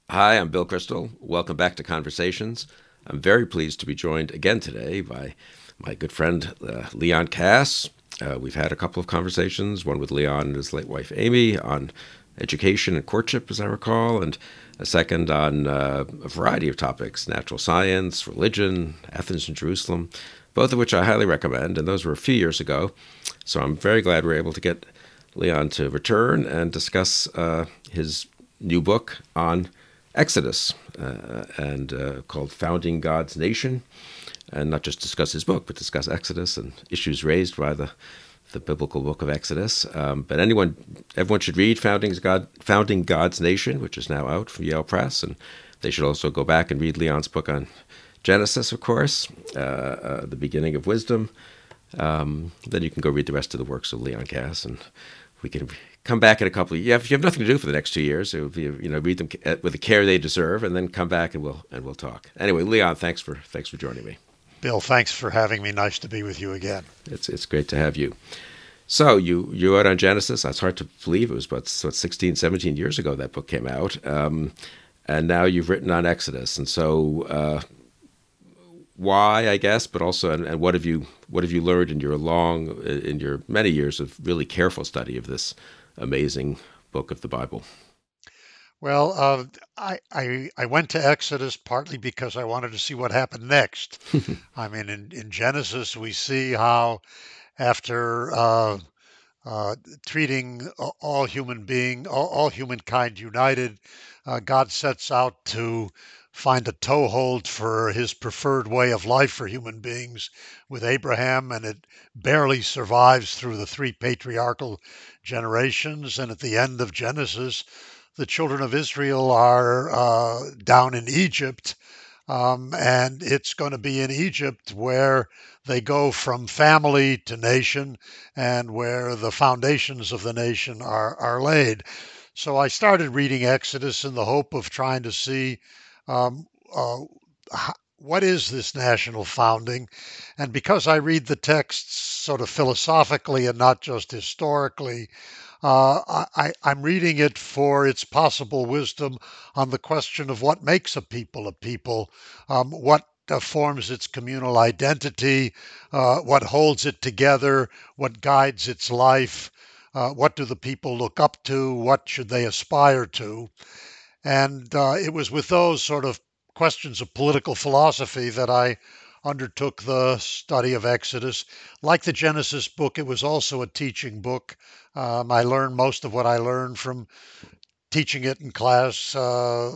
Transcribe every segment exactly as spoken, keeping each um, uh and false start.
Hi, I'm Bill Crystal. Welcome back to Conversations. I'm very pleased to be joined again today by my good friend uh, Leon Cass. Uh, we've had a couple of conversations, one with Leon and his late wife Amy on education and courtship, as I recall, and a second on uh, a variety of topics: natural science, religion, Athens and Jerusalem, both of which I highly recommend. And those were a few years ago. So I'm very glad we're able to get Leon to return and discuss uh, his new book on Exodus, uh, and uh, called Founding God's Nation, and not just discuss his book, but discuss Exodus and issues raised by the the biblical book of Exodus. Um, but anyone, everyone should read Founding God, Founding God's Nation, which is now out from Yale Press, and they should also go back and read Leon's book on Genesis, of course, uh, uh, the beginning of wisdom. Um, then you can go read the rest of the works of Leon Cass, and we can come back in a couple of years. If you have nothing to do for the next two years, it would be, you know, read them with the care they deserve, and then come back and we'll and we'll talk. Anyway, Leon, thanks for thanks for joining me. Bill, thanks for having me. Nice to be with you again. It's it's great to have you. So you you wrote on Genesis. It's hard to believe it was about what, sixteen, seventeen years ago that book came out, um, and now you've written on Exodus. And so uh, why, I guess, but also and, and what have you what have you learned in your long in your many years of really careful study of this amazing book of the Bible? Well, uh, I, I I went to Exodus partly because I wanted to see what happened next. I mean, in, in Genesis, we see how after uh, uh, treating a- all human being, all, all humankind united, uh, God sets out to find a toehold for his preferred way of life for human beings with Abraham, and it barely survives through the three patriarchal generations. And at the end of Genesis, the children of Israel are uh, down in Egypt, um, and it's going to be in Egypt where they go from family to nation and where the foundations of the nation are, are laid. So I started reading Exodus in the hope of trying to see um, uh, what is this national founding? And because I read the texts sort of philosophically and not just historically, uh, I, I'm reading it for its possible wisdom on the question of what makes a people a people, um, what uh, forms its communal identity, uh, what holds it together, what guides its life, uh, what do the people look up to, what should they aspire to. And uh, it was with those sort of questions of political philosophy that I undertook the study of Exodus. Like the Genesis book, it was also a teaching book. Um, I learned most of what I learned from teaching it in class, uh,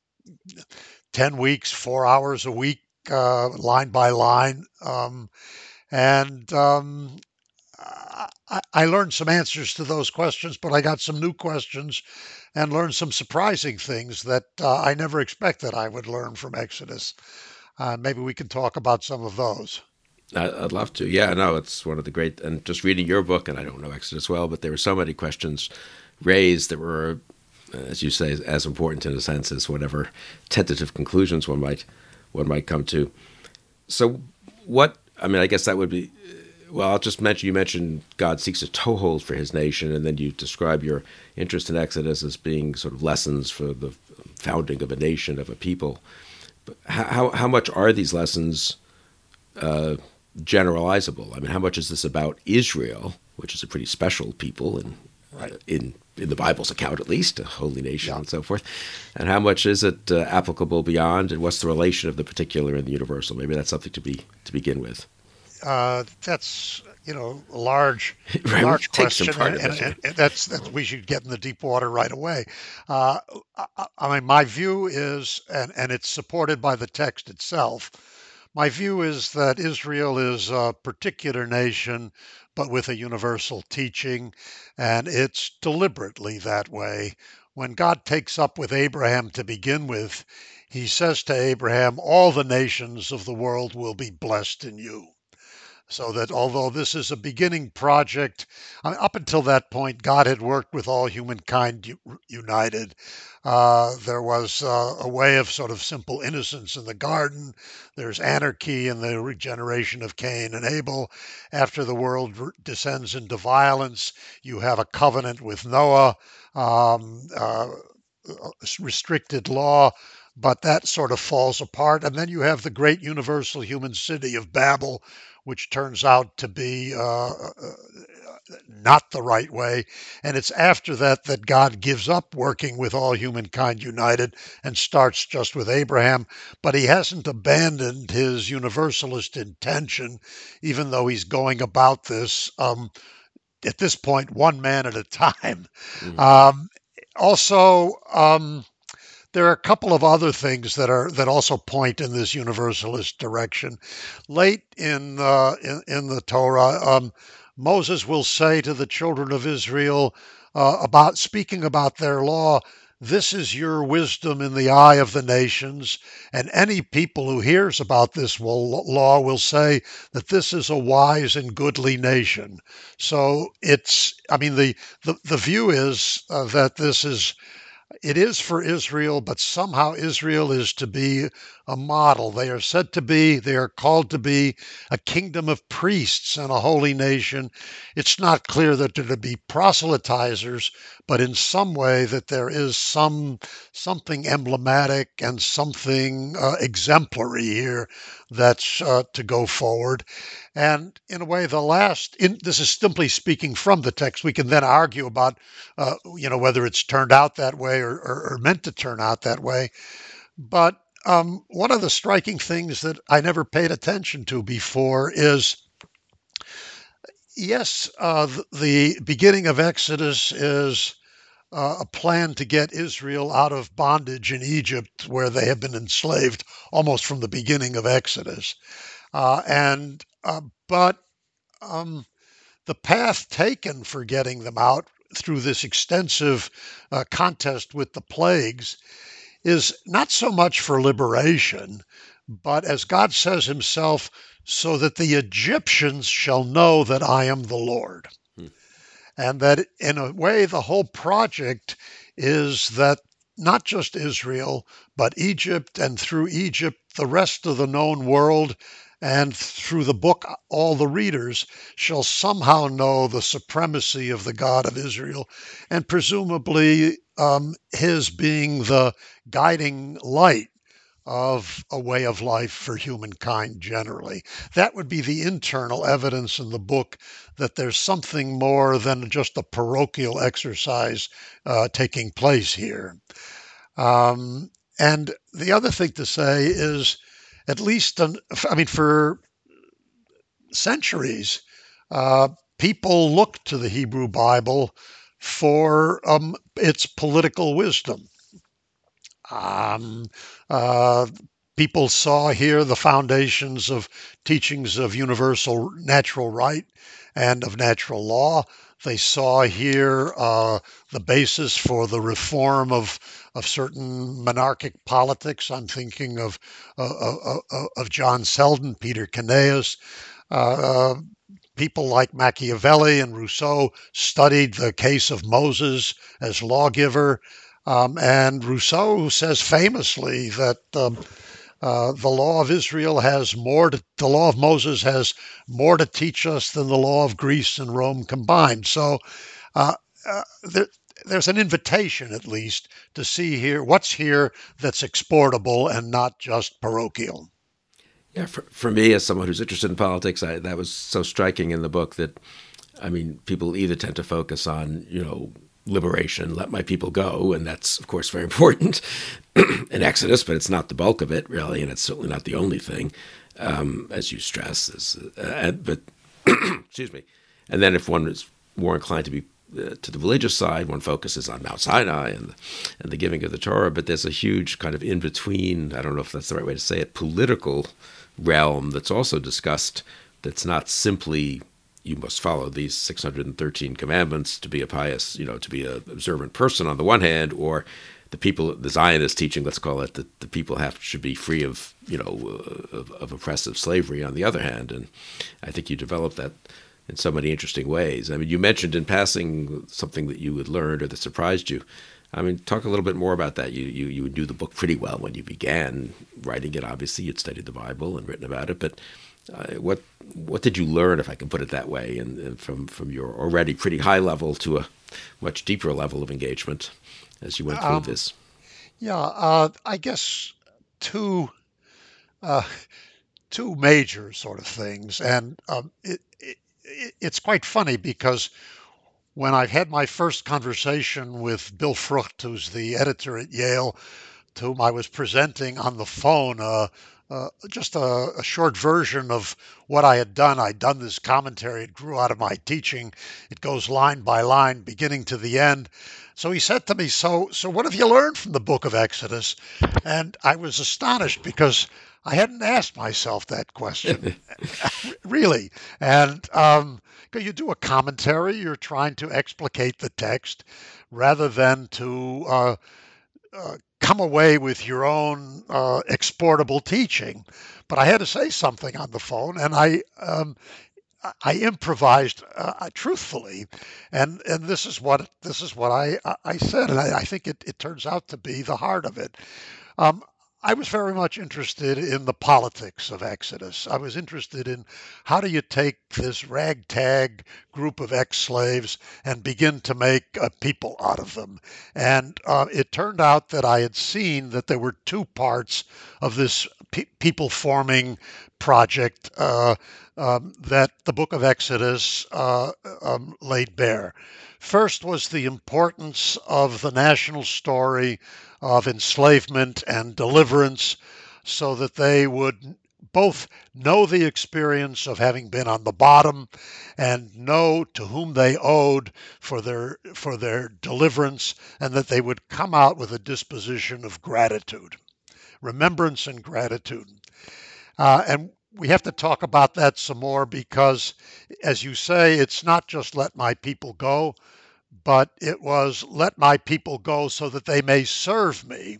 ten weeks, four hours a week, uh, line by line. Um, and um, I, I learned some answers to those questions, but I got some new questions and learned some surprising things that uh, I never expected I would learn from Exodus. Uh, maybe we can talk about some of those. I, I'd love to. Yeah, no, it's one of the great. And just reading your book, and I don't know Exodus well, but there were so many questions raised that were, as you say, as important in a sense as whatever tentative conclusions one might one might come to. So, what? I mean, I guess that would be. Well, I'll just mention you mentioned God seeks a toehold for His nation, and then you describe your interest in Exodus as being sort of lessons for the founding of a nation of a people. But how how much are these lessons uh, generalizable? I mean, how much is this about Israel, which is a pretty special people in Right. in in the Bible's account, at least, a holy nation Yeah. and so forth, and how much is it uh, applicable beyond, and what's the relation of the particular and the universal? Maybe that's something to be to begin with. Uh, that's you know a large, Right, we large can take some question, part and, of and, it. Yeah. and that's that's we should get in the deep water right away. Uh, I, I mean, my view is, and and it's supported by the text itself. My view is that Israel is a particular nation, but with a universal teaching, and it's deliberately that way. When God takes up with Abraham to begin with, he says to Abraham, all the nations of the world will be blessed in you. So that although this is a beginning project, I mean, up until that point, God had worked with all humankind u- united. Uh, there was uh, a way of sort of simple innocence in the garden. There's anarchy in the regeneration of Cain and Abel. After the world r- descends into violence, you have a covenant with Noah. Um, uh, restricted law, but that sort of falls apart. And then you have the great universal human city of Babel, which turns out to be uh, uh, not the right way. And it's after that that God gives up working with all humankind united and starts just with Abraham. But he hasn't abandoned his universalist intention, even though he's going about this. Um, at this point, one man at a time. Mm-hmm. Um, also, um, there are a couple of other things that are that also point in this universalist direction. Late in uh, in, in the Torah, um, Moses will say to the children of Israel uh, about speaking about their law. This is your wisdom in the eye of the nations, and any people who hears about this will, law will say that this is a wise and goodly nation. So it's, I mean, the the, the view is uh, that this is it is for Israel, but somehow Israel is to be a model. They are said to be, they are called to be a kingdom of priests and a holy nation. It's not clear that they're to be proselytizers, but in some way that there is some something emblematic and something uh, exemplary here that's uh, to go forward. And in a way, the last, in, this is simply speaking from the text. We can then argue about, uh, you know, whether it's turned out that way or, or, or meant to turn out that way. But um, one of the striking things that I never paid attention to before is, yes, uh, the, the beginning of Exodus is uh, a plan to get Israel out of bondage in Egypt, where they have been enslaved almost from the beginning of Exodus. Uh, and uh, but um, the path taken for getting them out through this extensive uh, contest with the plagues is not so much for liberation, but as God says himself, so that the Egyptians shall know that I am the Lord. Hmm. And that in a way, the whole project is that not just Israel, but Egypt, and through Egypt, the rest of the known world, and through the book, all the readers shall somehow know the supremacy of the God of Israel, and presumably um, his being the guiding light of a way of life for humankind generally. That would be the internal evidence in the book that there's something more than just a parochial exercise uh, taking place here. Um, and the other thing to say is, at least, an, I mean, for centuries, uh, people looked to the Hebrew Bible for um, its political wisdom. Um, uh, People saw here the foundations of teachings of universal natural right and of natural law. They saw here uh, the basis for the reform of of certain monarchic politics. I'm thinking of uh, uh, uh, of John Selden, Peter Canisius. Uh, uh, People like Machiavelli and Rousseau studied the case of Moses as lawgiver. Um, and Rousseau says famously that um, uh, the law of Israel has more to, the law of Moses has more to teach us than the law of Greece and Rome combined. So uh, uh, there, there's an invitation, at least, to see here what's here that's exportable and not just parochial. Yeah, for, for me, as someone who's interested in politics, I, that was so striking in the book that, I mean, people either tend to focus on, you know, liberation, let my people go, and that's, of course, very important in Exodus, but it's not the bulk of it, really, and it's certainly not the only thing, um, as you stress. Is, uh, but, excuse me. And then if one is more inclined to be uh, to the religious side, one focuses on Mount Sinai and the, and the giving of the Torah, but there's a huge kind of in-between, I don't know if that's the right way to say it, political realm that's also discussed, that's not simply you must follow these six hundred thirteen commandments to be a pious, you know, to be an observant person on the one hand, or the people, the Zionist teaching, let's call it, that the people have should be free of, you know, of, of oppressive slavery on the other hand. And I think you developed that in so many interesting ways. I mean, you mentioned in passing something that you had learned or that surprised you. I mean, talk a little bit more about that. You, you you knew the book pretty well when you began writing it. Obviously, you'd studied the Bible and written about it. But uh, what what did you learn, if I can put it that way, and, and from from your already pretty high level to a much deeper level of engagement? as you went through Um, this? yeah, uh, I guess two uh, two major sort of things, and um, it, it, it's quite funny because when I had my first conversation with Bill Frucht, who's the editor at Yale, to whom I was presenting on the phone uh, uh, just a, a short version of what I had done. I'd done this commentary. It grew out of my teaching. It goes line by line, beginning to the end. So he said to me, "So, so what have you learned from the book of Exodus?" And I was astonished because I hadn't asked myself that question, really. And um, 'cause you do a commentary, you're trying to explicate the text rather than to uh, uh, come away with your own uh, exportable teaching. But I had to say something on the phone, and I um, I improvised uh, truthfully, and and this is what this is what I I said, and I, I think it, it turns out to be the heart of it. Um, I was very much interested in the politics of Exodus. I was interested in how do you take this ragtag group of ex-slaves and begin to make a people out of them. And uh, it turned out that I had seen that there were two parts of this pe- people forming project uh, um, that the book of Exodus uh, um, laid bare. First was the importance of the national story of enslavement and deliverance so that they would both know the experience of having been on the bottom and know to whom they owed for their for their deliverance, and that they would come out with a disposition of gratitude, remembrance and gratitude. Uh, and we have to talk about that some more because, as you say, it's not just let my people go, but it was let my people go so that they may serve me,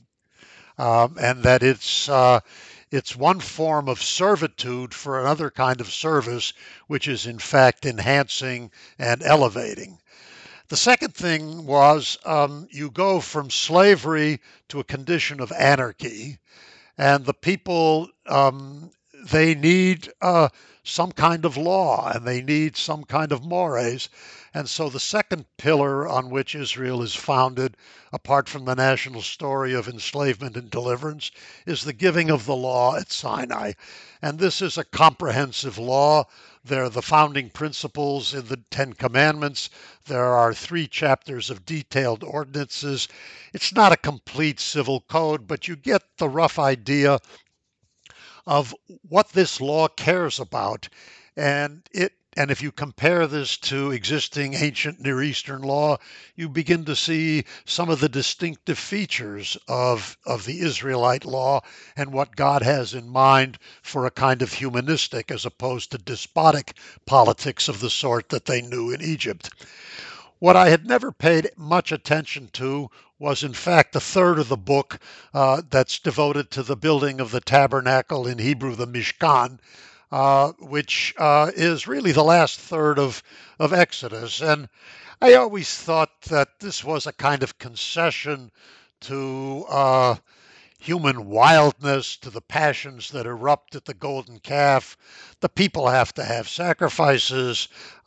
um, and that it's uh, it's one form of servitude for another kind of service, which is in fact enhancing and elevating. The second thing was um, you go from slavery to a condition of anarchy, and the people um, they need uh, some kind of law and they need some kind of mores. And so the second pillar on which Israel is founded, apart from the national story of enslavement and deliverance, is the giving of the law at Sinai. And this is a comprehensive law. There are the founding principles in the Ten Commandments. There are three chapters of detailed ordinances. It's not a complete civil code, but you get the rough idea of what this law cares about. And it and if you compare this to existing ancient Near Eastern law, you begin to see some of the distinctive features of, of the Israelite law and what God has in mind for a kind of humanistic as opposed to despotic politics of the sort that they knew in Egypt. What I had never paid much attention to was, in fact, the third of the book uh, that's devoted to the building of the tabernacle, in Hebrew, the Mishkan, uh, which uh, is really the last third of, of Exodus. And I always thought that this was a kind of concession to uh, human wildness, to the passions that erupt at the golden calf. The people have to have sacrifices.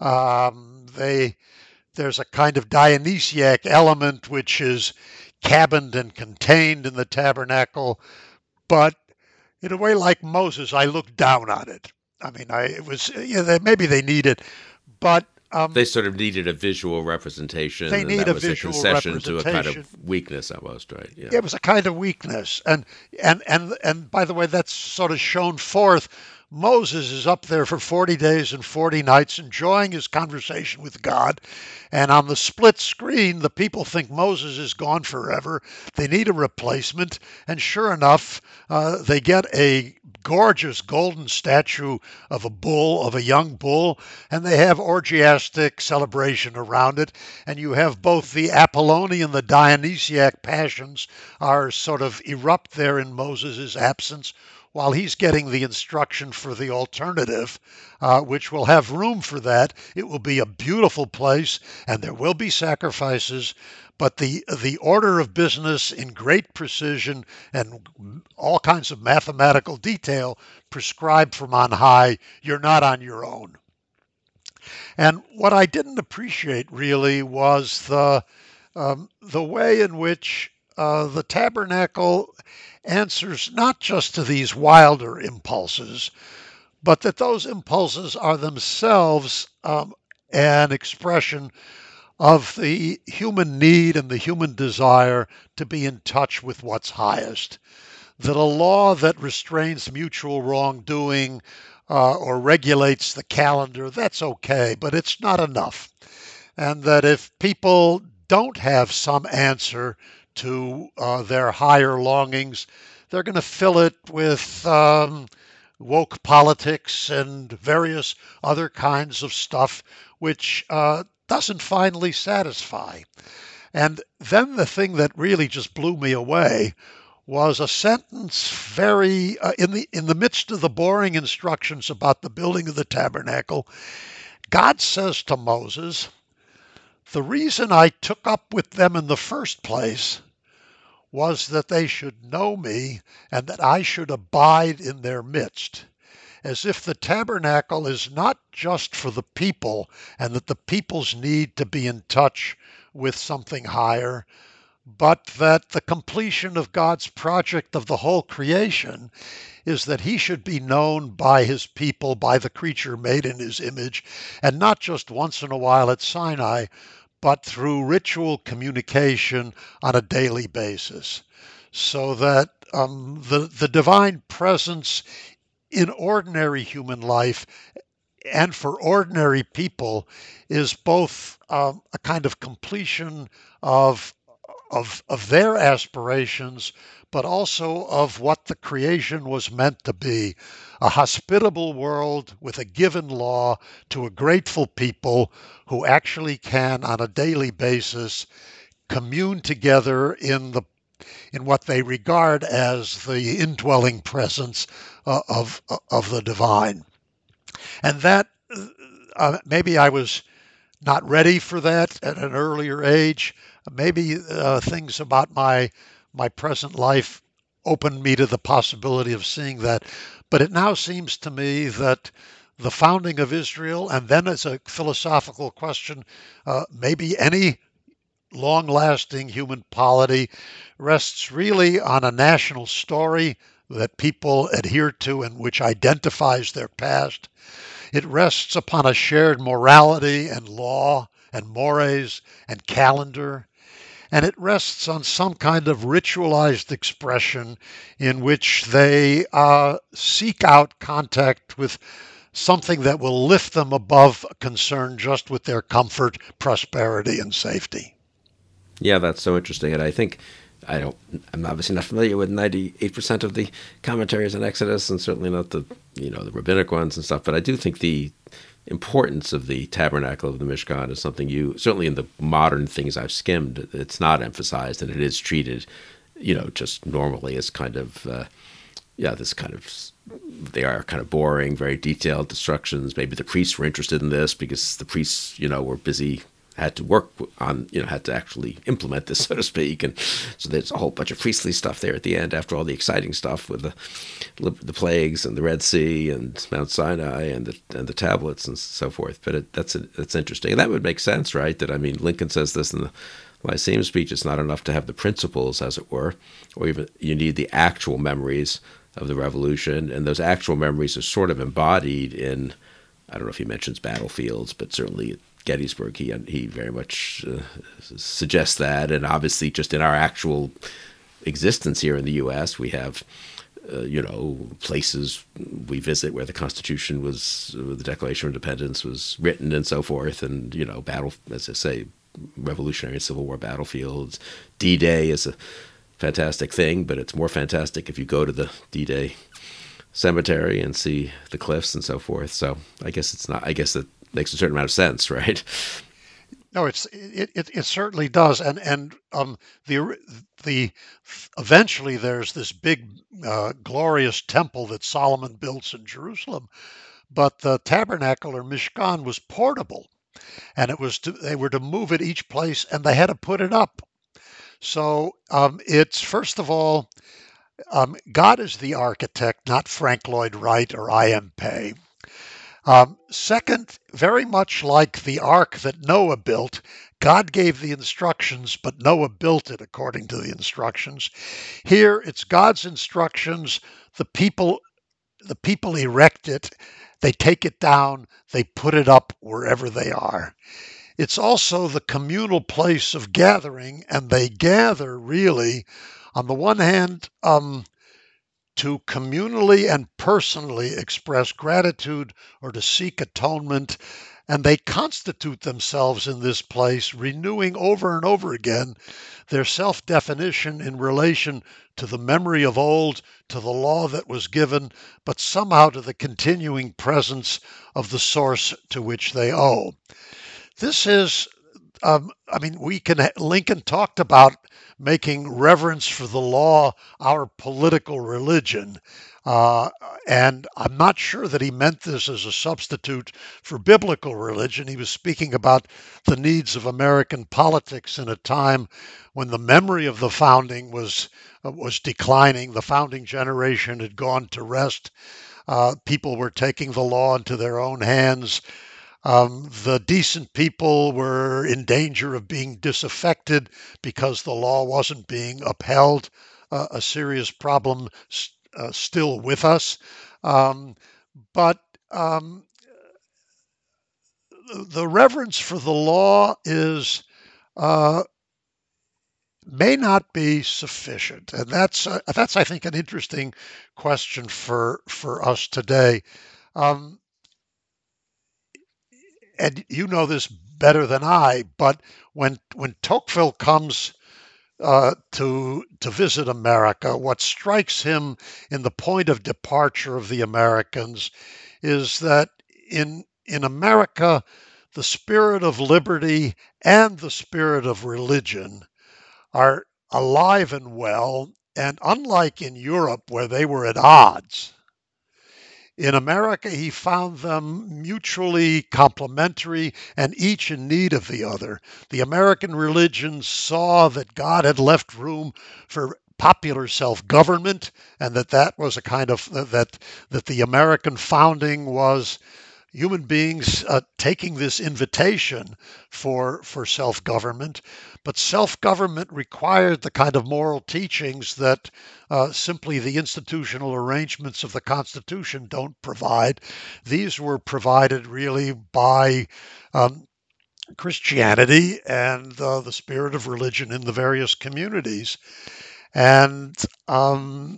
Um, they there's a kind of Dionysiac element which is cabined and contained in the tabernacle, but in a way like Moses, I looked down on it. I mean, I it was you know, maybe they need it, but um, They sort of needed a visual representation, they and need that a was a visual concession to a kind representation. of weakness, almost, right? Yeah. It was a kind of weakness, and and and and by the way, that's sort of shown forth. Moses is up there for forty days and forty nights enjoying his conversation with God. And on the split screen, the people think Moses is gone forever. They need a replacement. And sure enough, uh, they get a gorgeous golden statue of a bull, of a young bull, and they have orgiastic celebration around it. And you have both the Apollonian, the Dionysiac passions are sort of erupt there in Moses' absence, while he's getting the instruction for the alternative, uh, which will have room for that. It will be a beautiful place, and there will be sacrifices, but the the order of business in great precision and all kinds of mathematical detail prescribed from on high. You're not on your own. And what I didn't appreciate really was the um, the way in which uh, the tabernacle answers not just to these wilder impulses, but that those impulses are themselves um, an expression of the human need and the human desire to be in touch with what's highest. That a law that restrains mutual wrongdoing uh, or regulates the calendar, that's okay, but it's not enough. And that if people don't have some answer to uh, their higher longings, they're going to fill it with um, woke politics and various other kinds of stuff, which uh, doesn't finally satisfy. And then the thing that really just blew me away was a sentence very uh, in the in the midst of the boring instructions about the building of the tabernacle. God says to Moses, "The reason I took up with them in the first place was that they should know me and that I should abide in their midst." As if the tabernacle is not just for the people and that the people's need to be in touch with something higher, but that the completion of God's project of the whole creation is that he should be known by his people, by the creature made in his image, and not just once in a while at Sinai, but through ritual communication on a daily basis. So that um, the, the divine presence in ordinary human life and for ordinary people is both um, a kind of completion of of of their aspirations, but also of what the creation was meant to be, a hospitable world with a given law to a grateful people who actually can, on a daily basis, commune together in the in what they regard as the indwelling presence uh, of of the divine. And that uh, maybe I was not ready for that at an earlier age. Maybe uh, things about my my present life opened me to the possibility of seeing that. But it now seems to me that the founding of Israel, and then as a philosophical question, uh, maybe any long lasting human polity, rests really on a national story that people adhere to and which identifies their past. It rests upon a shared morality and law and mores and calendar. And it rests on some kind of ritualized expression in which they uh, seek out contact with something that will lift them above concern just with their comfort, prosperity, and safety. Yeah, that's so interesting, and I think I don't. I'm obviously not familiar with ninety-eight percent of the commentaries on Exodus, and certainly not the you know the rabbinic ones and stuff. But I do think the importance of the tabernacle of the Mishkan is something you certainly in the modern things I've skimmed, it's not emphasized, and it is treated, you know, just normally as kind of uh, yeah, this kind of they are kind of boring, very detailed instructions. Maybe the priests were interested in this because the priests, you know, were busy had to work on, you know, had to actually implement this, so to speak. And so there's a whole bunch of priestly stuff there at the end after all the exciting stuff with the the plagues and the Red Sea and Mount Sinai and the and the tablets and so forth. But it, that's that's interesting. And that would make sense, right? That, I mean, Lincoln says this in the Lyceum speech, it's not enough to have the principles, as it were, or even you need the actual memories of the revolution. And those actual memories are sort of embodied in, I don't know if he mentions battlefields, but certainly Gettysburg, he he very much uh, suggests that, and obviously just in our actual existence here in the U S, we have, uh, you know, places we visit where the Constitution was, uh, the Declaration of Independence was written and so forth, and, you know, battle, as I say, Revolutionary and Civil War battlefields. D-Day is a fantastic thing, but it's more fantastic if you go to the D-Day cemetery and see the cliffs and so forth. So I guess it's not, I guess that makes a certain amount of sense, right? No, it's it, it, it certainly does, and and um the the eventually there's this big uh, glorious temple that Solomon builds in Jerusalem, but the tabernacle or Mishkan was portable, and it was to, they were to move it each place, and they had to put it up. So um, it's first of all, um, God is the architect, not Frank Lloyd Wright or I M Pei. Um, second, very much like the ark that Noah built, God gave the instructions, but Noah built it according to the instructions. Here, it's God's instructions. The people, the people erect it. They take it down. They put it up wherever they are. It's also the communal place of gathering, and they gather really, on the one hand, um, to communally and personally express gratitude or to seek atonement. And they constitute themselves in this place, renewing over and over again their self definition in relation to the memory of old, to the law that was given, but somehow to the continuing presence of the source to which they owe. This is um, I mean, we can. Lincoln talked about making reverence for the law our political religion, uh, and I'm not sure that he meant this as a substitute for biblical religion. He was speaking about the needs of American politics in a time when the memory of the founding was uh, was declining. The founding generation had gone to rest. Uh, people were taking the law into their own hands. Um, the decent people were in danger of being disaffected because the law wasn't being upheld, uh, a serious problem uh, still with us. Um, but um, the reverence for the law is uh, may not be sufficient, and that's uh, that's I think an interesting question for for us today. Um, and you know this better than I, but when when Tocqueville comes uh, to to visit America, what strikes him in the point of departure of the Americans is that in in America, the spirit of liberty and the spirit of religion are alive and well, and unlike in Europe where they were at odds, in America, he found them mutually complementary and each in need of the other. The American religion saw that God had left room for popular self-government, and that that was a kind of that that the American founding was human beings uh, taking this invitation for for self-government, but self-government required the kind of moral teachings that uh, simply the institutional arrangements of the Constitution don't provide. These were provided really by um, Christianity and uh, the spirit of religion in the various communities, and um,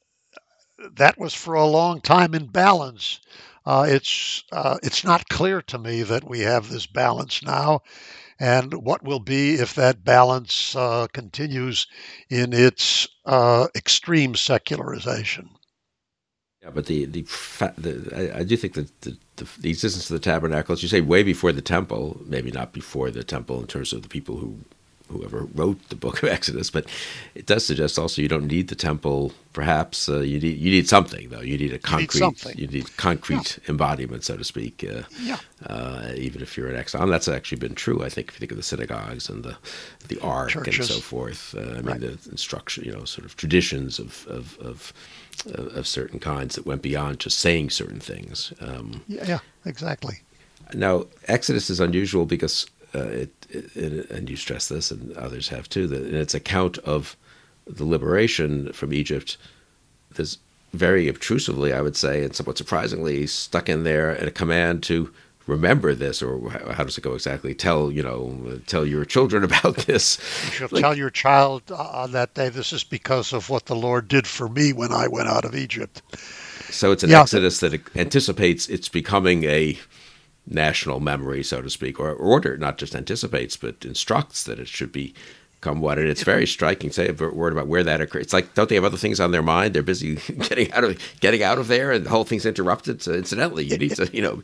that was for a long time in balance. Uh, it's uh, it's not clear to me that we have this balance now, and what will be if that balance uh, continues in its uh, extreme secularization. Yeah, but the the, fa- the I, I do think that the, the the existence of the tabernacle, as you say, way before the temple, maybe not before the temple in terms of the people who whoever wrote the book of Exodus, but it does suggest also you don't need the temple. Perhaps uh, you need you need something though. You need a You need concrete something. you need Yeah. concrete embodiment, so to speak. Uh, Yeah. uh, even if you're an exile, and that's actually been true. I think if you think of the synagogues and the the ark and so Churches. forth. Uh, I mean Right. the instruction, you know, sort of traditions of of of, of certain kinds that went beyond just saying certain things. Um, Yeah. Yeah. Exactly. now, Exodus is unusual because uh, it, it, and you stress this, and others have too, that in its account of the liberation from Egypt, there's very obtrusively, I would say, and somewhat surprisingly, stuck in there a command to remember this, or how does it go exactly? Tell you know, tell your children about this. You shall tell Like, your child on that day, this is because of what the Lord did for me when I went out of Egypt. so it's an Yeah. Exodus that anticipates it's becoming a national memory, so to speak, or order, not just anticipates, but instructs that it should be come what. And it's very striking. Say a word about where that occurs. It's like, don't they have other things on their mind? They're busy getting out of getting out of there, and the whole thing's interrupted. So incidentally, you need to, you know,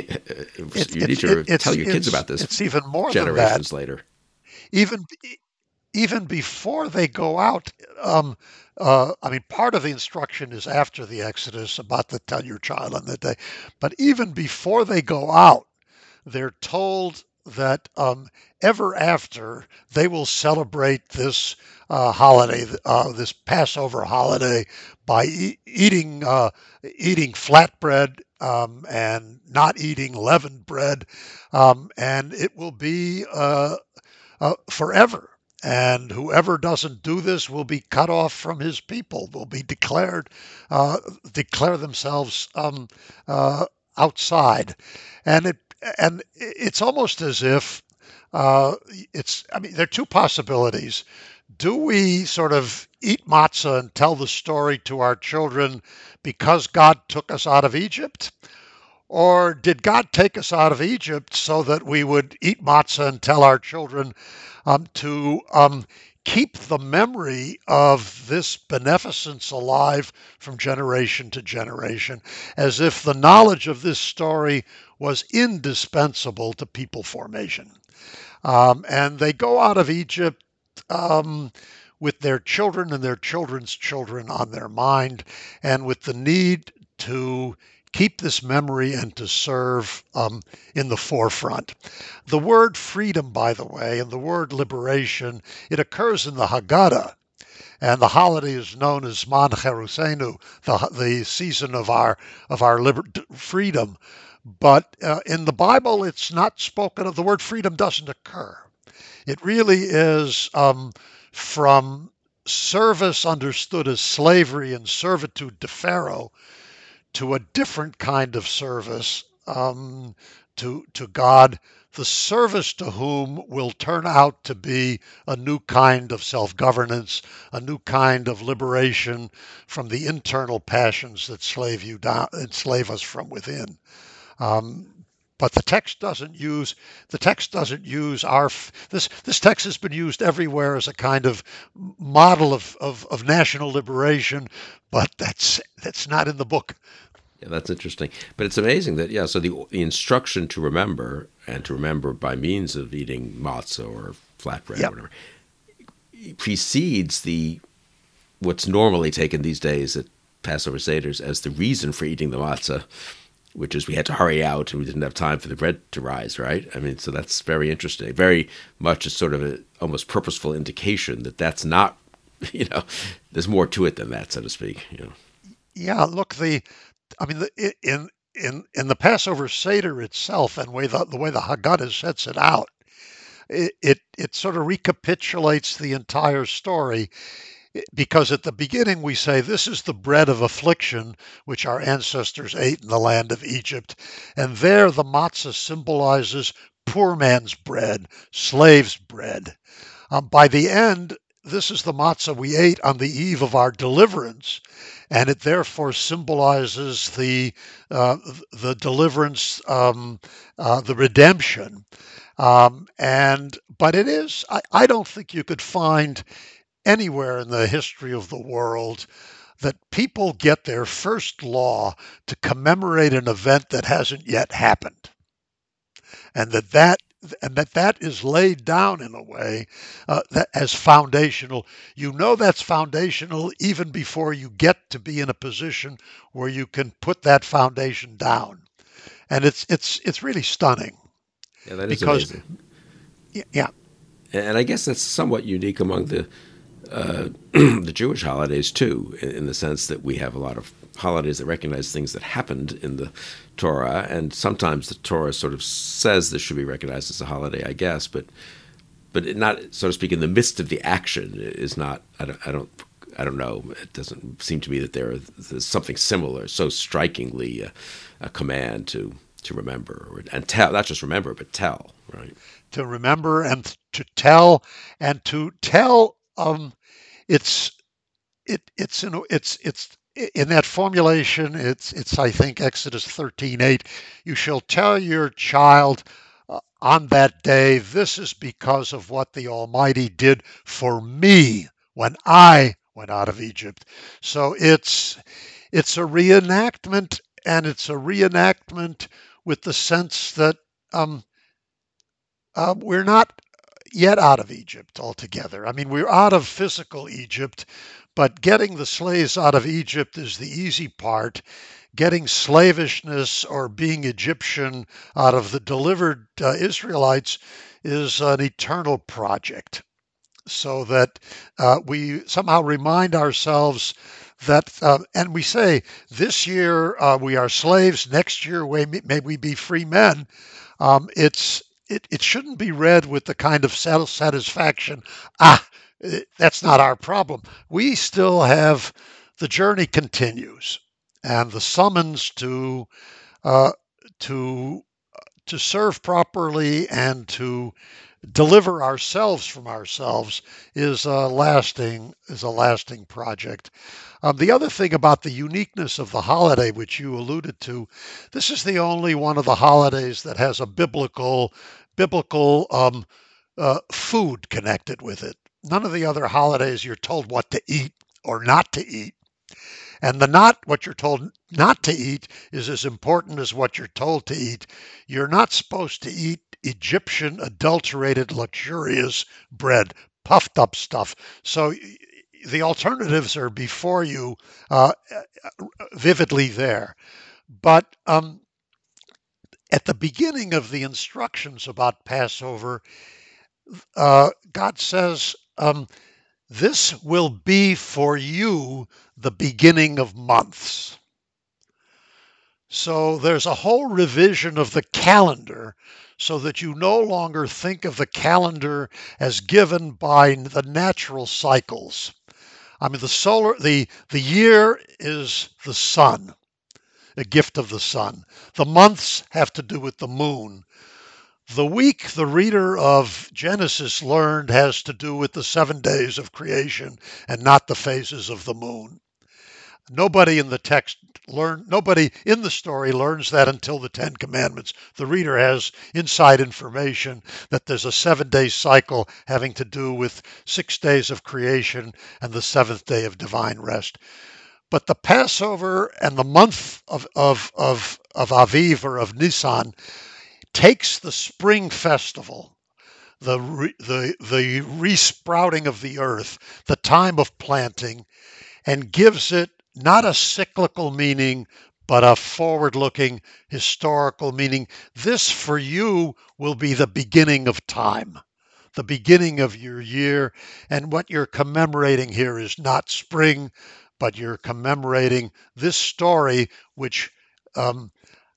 It, you need it's to it, tell it's your kids it's about this it's even more than that. generations later. Even even before they go out, um, uh, I mean, part of the instruction is after the Exodus about the tell your child on that day, but even before they go out, they're told that um, ever after they will celebrate this uh, holiday, uh, this Passover holiday, by e- eating uh, eating flatbread um, and not eating leavened bread, um, and it will be uh, uh, forever. And whoever doesn't do this will be cut off from his people, will be declared, uh, declare themselves um, uh, outside. And it and it's almost as if uh, it's. I mean, there are two possibilities. Do we sort of eat matzah and tell the story to our children because God took us out of Egypt? Or did God take us out of Egypt so that we would eat matzah and tell our children um, to um, keep the memory of this beneficence alive from generation to generation, as if the knowledge of this story was indispensable to people formation? Um, and they go out of Egypt um, with their children and their children's children on their mind, and with the need to keep this memory and to serve um, in the forefront. The word freedom, by the way, and the word liberation, it occurs in the Haggadah, and the holiday is known as Man Cherusenu, the, the season of our of our liber- freedom. But uh, in the Bible, it's not spoken of. The word freedom doesn't occur. It really is um, from service understood as slavery and servitude to Pharaoh to a different kind of service um, to to God, the service to whom will turn out to be a new kind of self-governance, a new kind of liberation from the internal passions that slave you down, enslave us from within. Um, but the text doesn't use the text doesn't use our this this text has been used everywhere as a kind of model of, of, of national liberation, but that's that's not in the book. Yeah, that's interesting. But it's amazing that, yeah, so the, the instruction to remember, and to remember by means of eating matzah or flatbread or Yep. whatever, precedes the what's normally taken these days at Passover Seder's as the reason for eating the matzah, which is we had to hurry out and we didn't have time for the bread to rise, right? I mean, so that's very interesting. Very much a sort of a almost purposeful indication that that's not, you know, there's more to it than that, so to speak. You know. Yeah. Look, the I mean, the, in in in the Passover Seder itself, and way the, the way the Haggadah sets it out, it, it it sort of recapitulates the entire story. Because at the beginning we say, this is the bread of affliction which our ancestors ate in the land of Egypt. And there the matzah symbolizes poor man's bread, slave's bread. Um, by the end, this is the matzah we ate on the eve of our deliverance, and it therefore symbolizes the uh, the deliverance, um, uh, the redemption. Um, and but it is, I, I don't think you could find anywhere in the history of the world that people get their first law to commemorate an event that hasn't yet happened, and that that and that that is laid down in a way uh, that as foundational. You know that's foundational even before you get to be in a position where you can put that foundation down, and it's it's it's really stunning Yeah, that is because amazing. yeah. And I guess that's somewhat unique among the uh, the Jewish holidays too, in, in the sense that we have a lot of holidays that recognize things that happened in the Torah, and sometimes the Torah sort of says this should be recognized as a holiday, I guess, but but it not, so to speak, in the midst of the action is not. I don't. I don't. I don't know. It doesn't seem to me that there is something similar, so strikingly uh, a command to to remember or, and tell, not just remember, but tell, right? To remember and to tell and to tell um it's it it's in it's it's in that formulation. It's it's I think Exodus thirteen eight. You shall tell your child uh, on that day, this is because of what the Almighty did for me when I went out of Egypt. So it's it's a reenactment, and it's a reenactment with the sense that um, uh, we're not yet out of Egypt altogether. I mean, we're out of physical Egypt, but getting the slaves out of Egypt is the easy part. Getting slavishness or being Egyptian out of the delivered uh, Israelites is an eternal project. So that uh, we somehow remind ourselves that, uh, and we say, this year uh, we are slaves, next year we may, may we be free men. Um, it's it, it shouldn't be read with the kind of self satisfaction. Ah, eh, that's not our problem. We still have the journey continues, and the summons to uh, to to serve properly and to deliver ourselves from ourselves is a lasting is a lasting project. Um, the other thing about the uniqueness of the holiday, which you alluded to, this is the only one of the holidays that has a biblical biblical um, uh, food connected with it. None of the other holidays you're told what to eat or not to eat. And the not what you're told not to eat is as important as what you're told to eat. You're not supposed to eat Egyptian adulterated luxurious bread, puffed up stuff. So the alternatives are before you, uh, vividly there. But um, at the beginning of the instructions about Passover, uh, God says, um, this will be for you the beginning of months. So there's a whole revision of the calendar so that you no longer think of the calendar as given by the natural cycles. I mean, the solar, the, the year is the sun, a gift of the sun. The months have to do with the moon. The week, the reader of Genesis learned, has to do with the seven days of creation and not the phases of the moon. Nobody in the text learn nobody in the story learns that until the Ten Commandments. The reader has inside information that there's a seven-day cycle having to do with six days of creation and the seventh day of divine rest. But the Passover and the month of of of, of Aviv or of Nisan takes the spring festival, the re, the the resprouting of the earth, the time of planting, and gives it not a cyclical meaning, but a forward looking historical meaning. This for you will be the beginning of time, the beginning of your year. And what you're commemorating here is not spring, but you're commemorating this story, which um,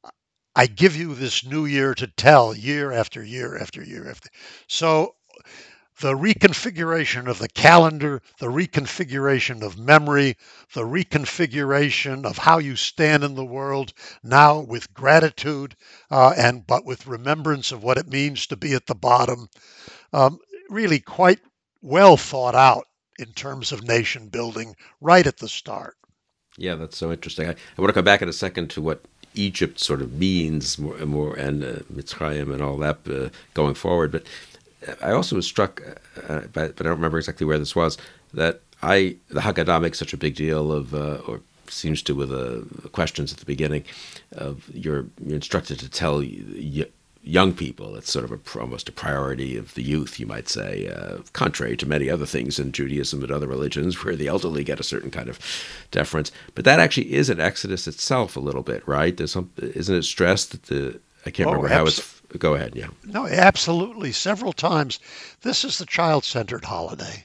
I give you this new year to tell year after year after year after. So the reconfiguration of the calendar, the reconfiguration of memory, the reconfiguration of how you stand in the world now with gratitude, uh, and but with remembrance of what it means to be at the bottom. Um, really quite well thought out in terms of nation building right at the start. Yeah, that's so interesting. I, I want to come back in a second to what Egypt sort of means more and more, and uh, Mitzrayim and all that uh, going forward. But I also was struck, uh, but, but I don't remember exactly where this was, that I the Haggadah makes such a big deal of, uh, or seems to with the questions at the beginning, of you're, you're instructed to tell y- young people. It's sort of a, almost a priority of the youth, you might say, uh, contrary to many other things in Judaism and other religions where the elderly get a certain kind of deference. But that actually is in Exodus itself a little bit, right? There's some, isn't it stressed that the, I can't Oh, remember how abs- it's, go ahead, yeah. no, absolutely. Several times. This is the child-centered holiday.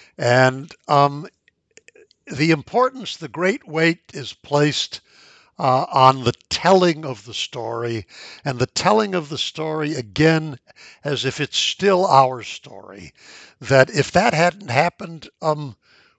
And um, the importance, the great weight is placed uh, on the telling of the story, and the telling of the story again as if it's still our story. That if that hadn't happened, um,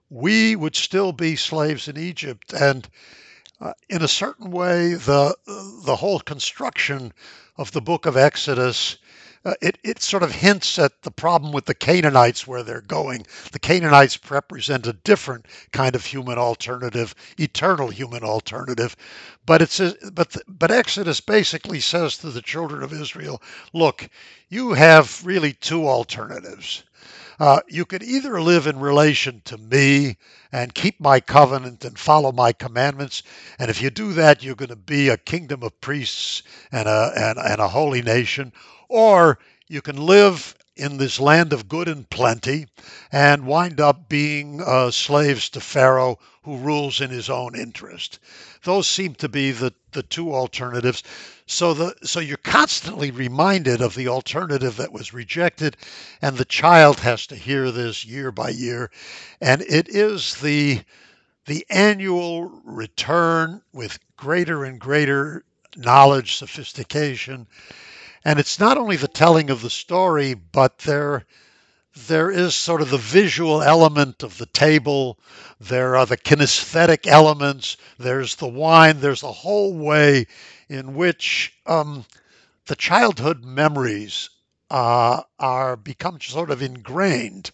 we would still be slaves in Egypt. And uh, in a certain way, the the whole construction of the book of Exodus, uh, it, it sort of hints at the problem with the Canaanites where they're going. The Canaanites represent a different kind of human alternative, eternal human alternative. But it's a, but but Exodus basically says to the children of Israel, look, you have really two alternatives. Uh, you could either live in relation to me and keep my covenant and follow my commandments. And if you do that, you're going to be a kingdom of priests and a, and, and a holy nation. Or you can live in this land of good and plenty and wind up being uh, slaves to Pharaoh, who rules in his own interest. Those seem to be the, the two alternatives. So the so you're constantly reminded of the alternative that was rejected, and the child has to hear this year by year, and it is the the annual return with greater and greater knowledge, sophistication. And it's not only the telling of the story, but there there is sort of the visual element of the table. There are the kinesthetic elements. There's the wine. There's a whole way in which um, the childhood memories uh, are become sort of ingrained.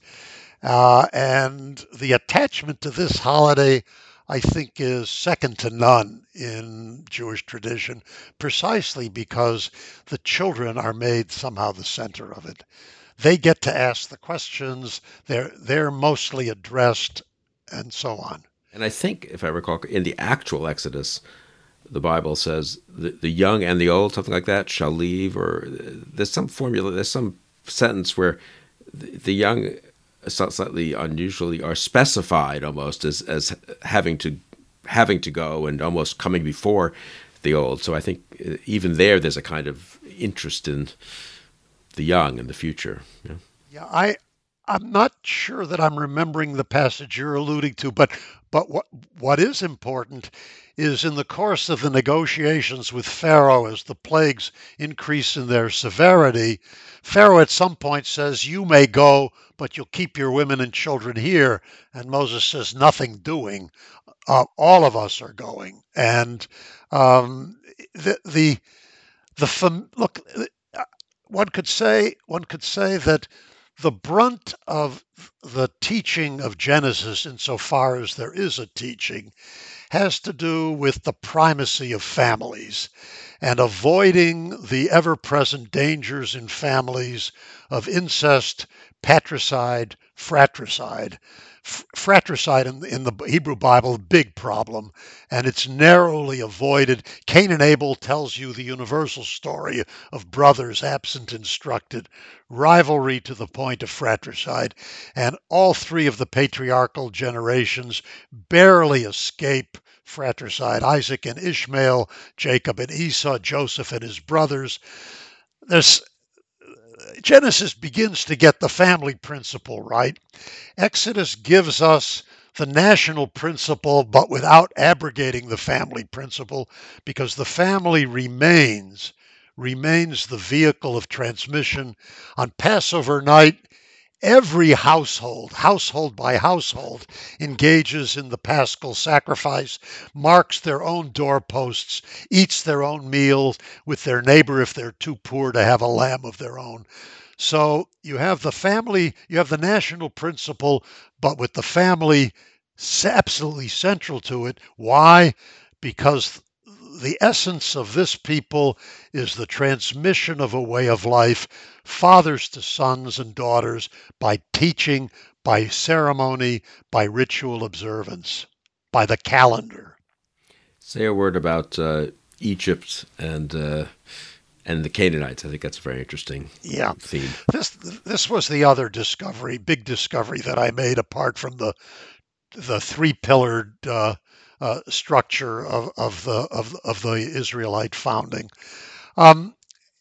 Uh, and the attachment to this holiday, I think, is second to none in Jewish tradition, precisely because the children are made somehow the center of it. They get to ask the questions, they're, they're mostly addressed, and so on. And I think, if I recall, in the actual Exodus, the Bible says the, the young and the old, something like that, shall leave, or there's some formula, there's some sentence where the, the young, slightly unusually, are specified almost as, as having to having to go and almost coming before the old. So I think even there, there's a kind of interest in the young and the future. Yeah, Yeah, I I'm not sure that I'm remembering the passage you're alluding to, but but what what is important is in the course of the negotiations with Pharaoh as the plagues increase in their severity, Pharaoh at some point says, "You may go, but you'll keep your women and children here." And Moses says, "Nothing doing. Uh, all of us are going." And um, the the the fam- look, uh, one could say one could say that the brunt of the teaching of Genesis, insofar as there is a teaching, has to do with the primacy of families and avoiding the ever present dangers in families of incest, patricide, fratricide. Fratricide in, in the Hebrew Bible, big problem, and it's narrowly avoided. Cain and Abel tells you the universal story of brothers absent instructed, rivalry to the point of fratricide, and all three of the patriarchal generations barely escape fratricide. Isaac and Ishmael, Jacob and Esau, Joseph and his brothers. There's Genesis begins to get the family principle right. Exodus gives us the national principle, but without abrogating the family principle, because the family remains remains the vehicle of transmission. On Passover night, every household, household by household, engages in the paschal sacrifice, marks their own doorposts, eats their own meals with their neighbor if they're too poor to have a lamb of their own. So you have the family, you have the national principle, but with the family absolutely central to it. Why? Because the essence of this people is the transmission of a way of life, fathers to sons and daughters, by teaching, by ceremony, by ritual observance, by the calendar. say a word about uh, Egypt and uh, and the Canaanites. I think that's a very interesting Yeah, theme. this this was the other discovery, big discovery that I made apart from the the three pillared uh, uh, structure of, of the of, of the Israelite founding. Um,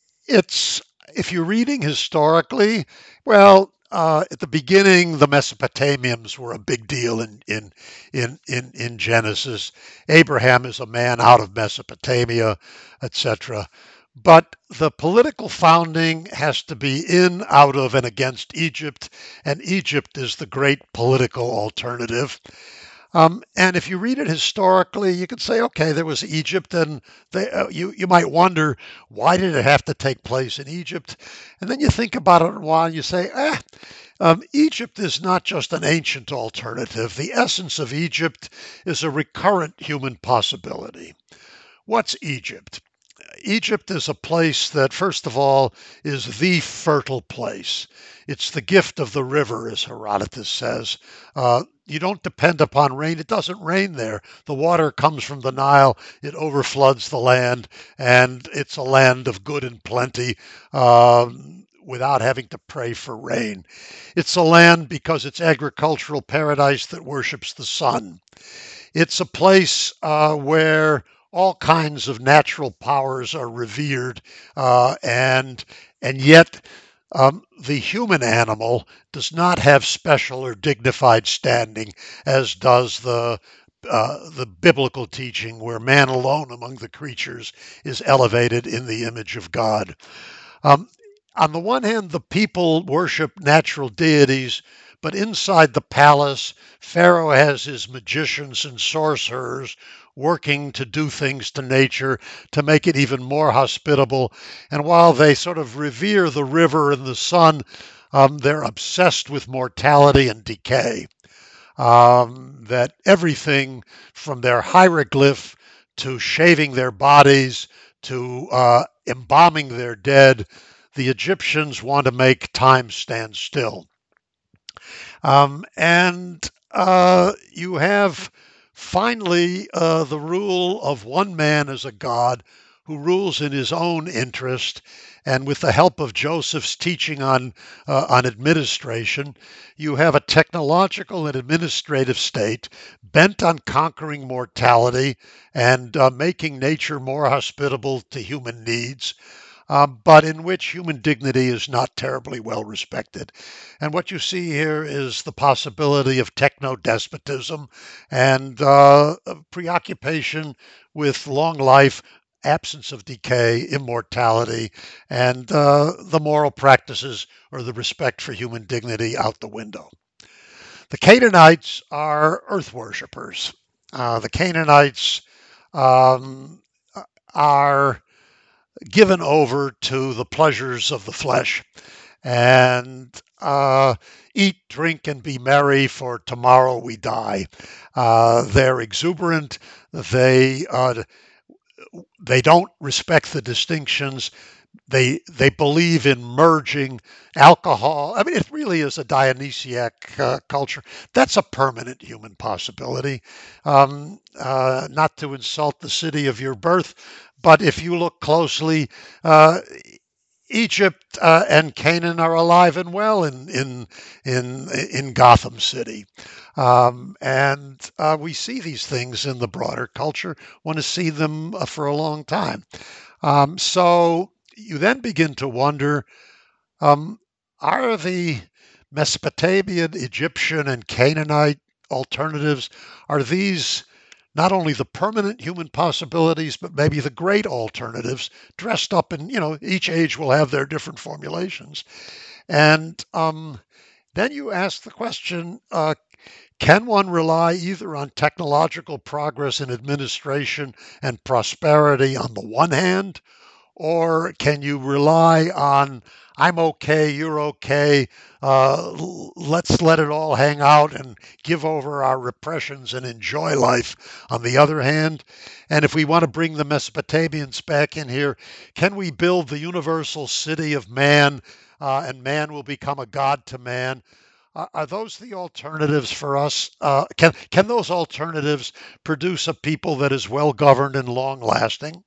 it's if you're reading historically, well, uh, at the beginning, the Mesopotamians were a big deal in in in in, in Genesis. Abraham is a man out of Mesopotamia, et cetera. But the political founding has to be in, out of, and against Egypt, and Egypt is the great political alternative. Um, and if you read it historically, you could say, okay, there was Egypt, and they, uh, you you might wonder why did it have to take place in Egypt, and then you think about it a while, and you say, eh, um, Egypt is not just an ancient alternative. The essence of Egypt is a recurrent human possibility. What's Egypt? Egypt is a place that, first of all, is the fertile place. It's the gift of the river, as Herodotus says. Uh, you don't depend upon rain. It doesn't rain there. The water comes from the Nile. It overfloods the land, and it's a land of good and plenty. Um, without having to pray for rain. It's a land because it's agricultural paradise that worships the sun. It's a place uh, where all kinds of natural powers are revered, uh, and and yet um, the human animal does not have special or dignified standing, as does the uh, the biblical teaching where man alone among the creatures is elevated in the image of God. Um, on the one hand, the people worship natural deities, but inside the palace, Pharaoh has his magicians and sorcerers working to do things to nature to make it even more hospitable. And while they sort of revere the river and the sun, um, they're obsessed with mortality and decay. Um, that everything from their hieroglyph to shaving their bodies to uh, embalming their dead, the Egyptians want to make time stand still. Um, and uh, you have finally uh, the rule of one man as a god who rules in his own interest. And with the help of Joseph's teaching on, uh, on administration, you have a technological and administrative state bent on conquering mortality and uh, making nature more hospitable to human needs, um, but in which human dignity is not terribly well respected. And what you see here is the possibility of techno despotism and uh, preoccupation with long life, absence of decay, immortality, and uh, the moral practices or the respect for human dignity out the window. The Canaanites are earth worshippers. Uh, the Canaanites um, are given over to the pleasures of the flesh and uh, eat, drink, and be merry, for tomorrow we die. Uh, they're exuberant. They uh, they don't respect the distinctions. They they believe in merging alcohol. I mean, it really is a Dionysiac uh, culture. That's a permanent human possibility. Um, uh, not to insult the city of your birth, but if you look closely, uh, Egypt uh, and Canaan are alive and well in in in in Gotham City, um, and uh, we see these things in the broader culture. Want to see them uh, for a long time. Um, so you then begin to wonder: um, are the Mesopotamian, Egyptian, and Canaanite alternatives, are these not only the permanent human possibilities, but maybe the great alternatives dressed up in, you know, each age will have their different formulations. And um, then you ask the question, uh, can one rely either on technological progress in administration and prosperity on the one hand, or can you rely on, I'm okay, you're okay, uh, let's let it all hang out and give over our repressions and enjoy life on the other hand? And if we want to bring the Mesopotamians back in here, can we build the universal city of man, uh, and man will become a god to man? Uh, are those the alternatives for us? Uh, can can those alternatives produce a people that is well governed and long lasting?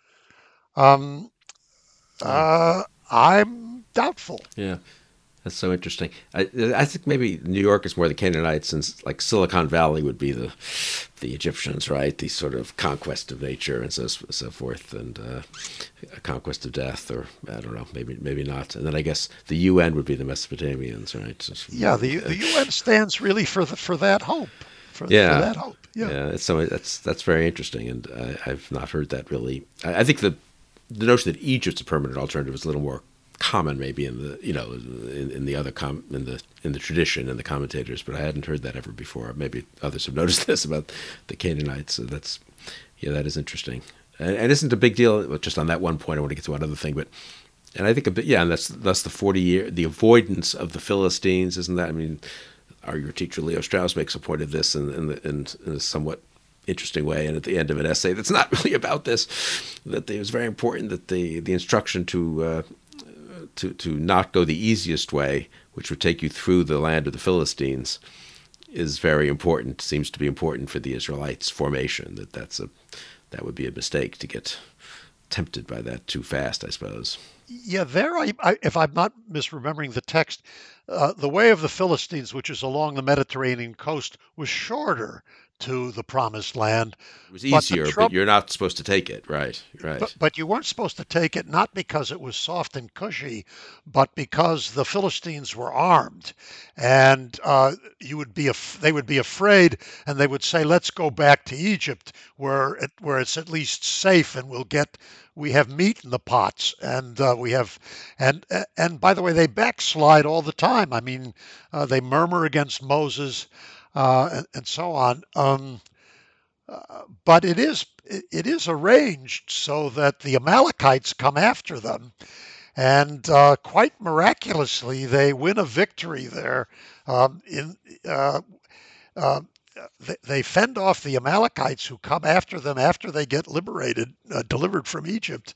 Um, Yeah. uh, I'm doubtful. Yeah. That's so interesting. I, I think maybe New York is more the Canaanites, and like Silicon Valley would be the the Egyptians, right? The sort of conquest of nature and so so forth, and uh, a conquest of death, or I don't know, maybe maybe not. And then I guess the U N would be the Mesopotamians, right? Just, Yeah, the uh, the U N stands really for the, for that hope, for for yeah, that hope. Yeah, yeah. It's so that's that's very interesting, and I, I've not heard that really. I, I think the the notion that Egypt's a permanent alternative is a little more common, maybe in the you know in, in the other com in the in the tradition and the commentators, but I hadn't heard that ever before. Maybe others have noticed this about the Canaanites. So that's yeah, that is interesting, and, and isn't a big deal. Just on that one point, I want to get to one other thing, but and I think a bit yeah, and that's that's the forty year the avoidance of the Philistines, isn't that? I mean, our your teacher Leo Strauss makes a point of this in in, the, in, in a somewhat interesting way, and at the end of an essay that's not really about this, that it was very important that the the instruction to uh, to to not go the easiest way, which would take you through the land of the Philistines, is very important. Seems to be important for the Israelites' formation. That that's a that would be a mistake to get tempted by that too fast, I suppose. yeah. There, I, I if I'm not misremembering the text, uh, the way of the Philistines, which is along the Mediterranean coast, was shorter to the promised land. It was But the easier, but trouble, you're not supposed to take it. Right, but right. but you weren't supposed to take it not because it was soft and cushy, but because the Philistines were armed, and uh, you would be af- they would be afraid, and they would say, "Let's go back to Egypt, where it, where it's at least safe, and we'll get we have meat in the pots, and uh, we have and and by the way, they backslide all the time. I mean, uh, they murmur against Moses, uh, and, and so on. Um, uh, but it is it is arranged so that the Amalekites come after them, and uh, quite miraculously they win a victory there. Um, in uh, uh, they, they fend off the Amalekites who come after them after they get liberated, uh, delivered from Egypt.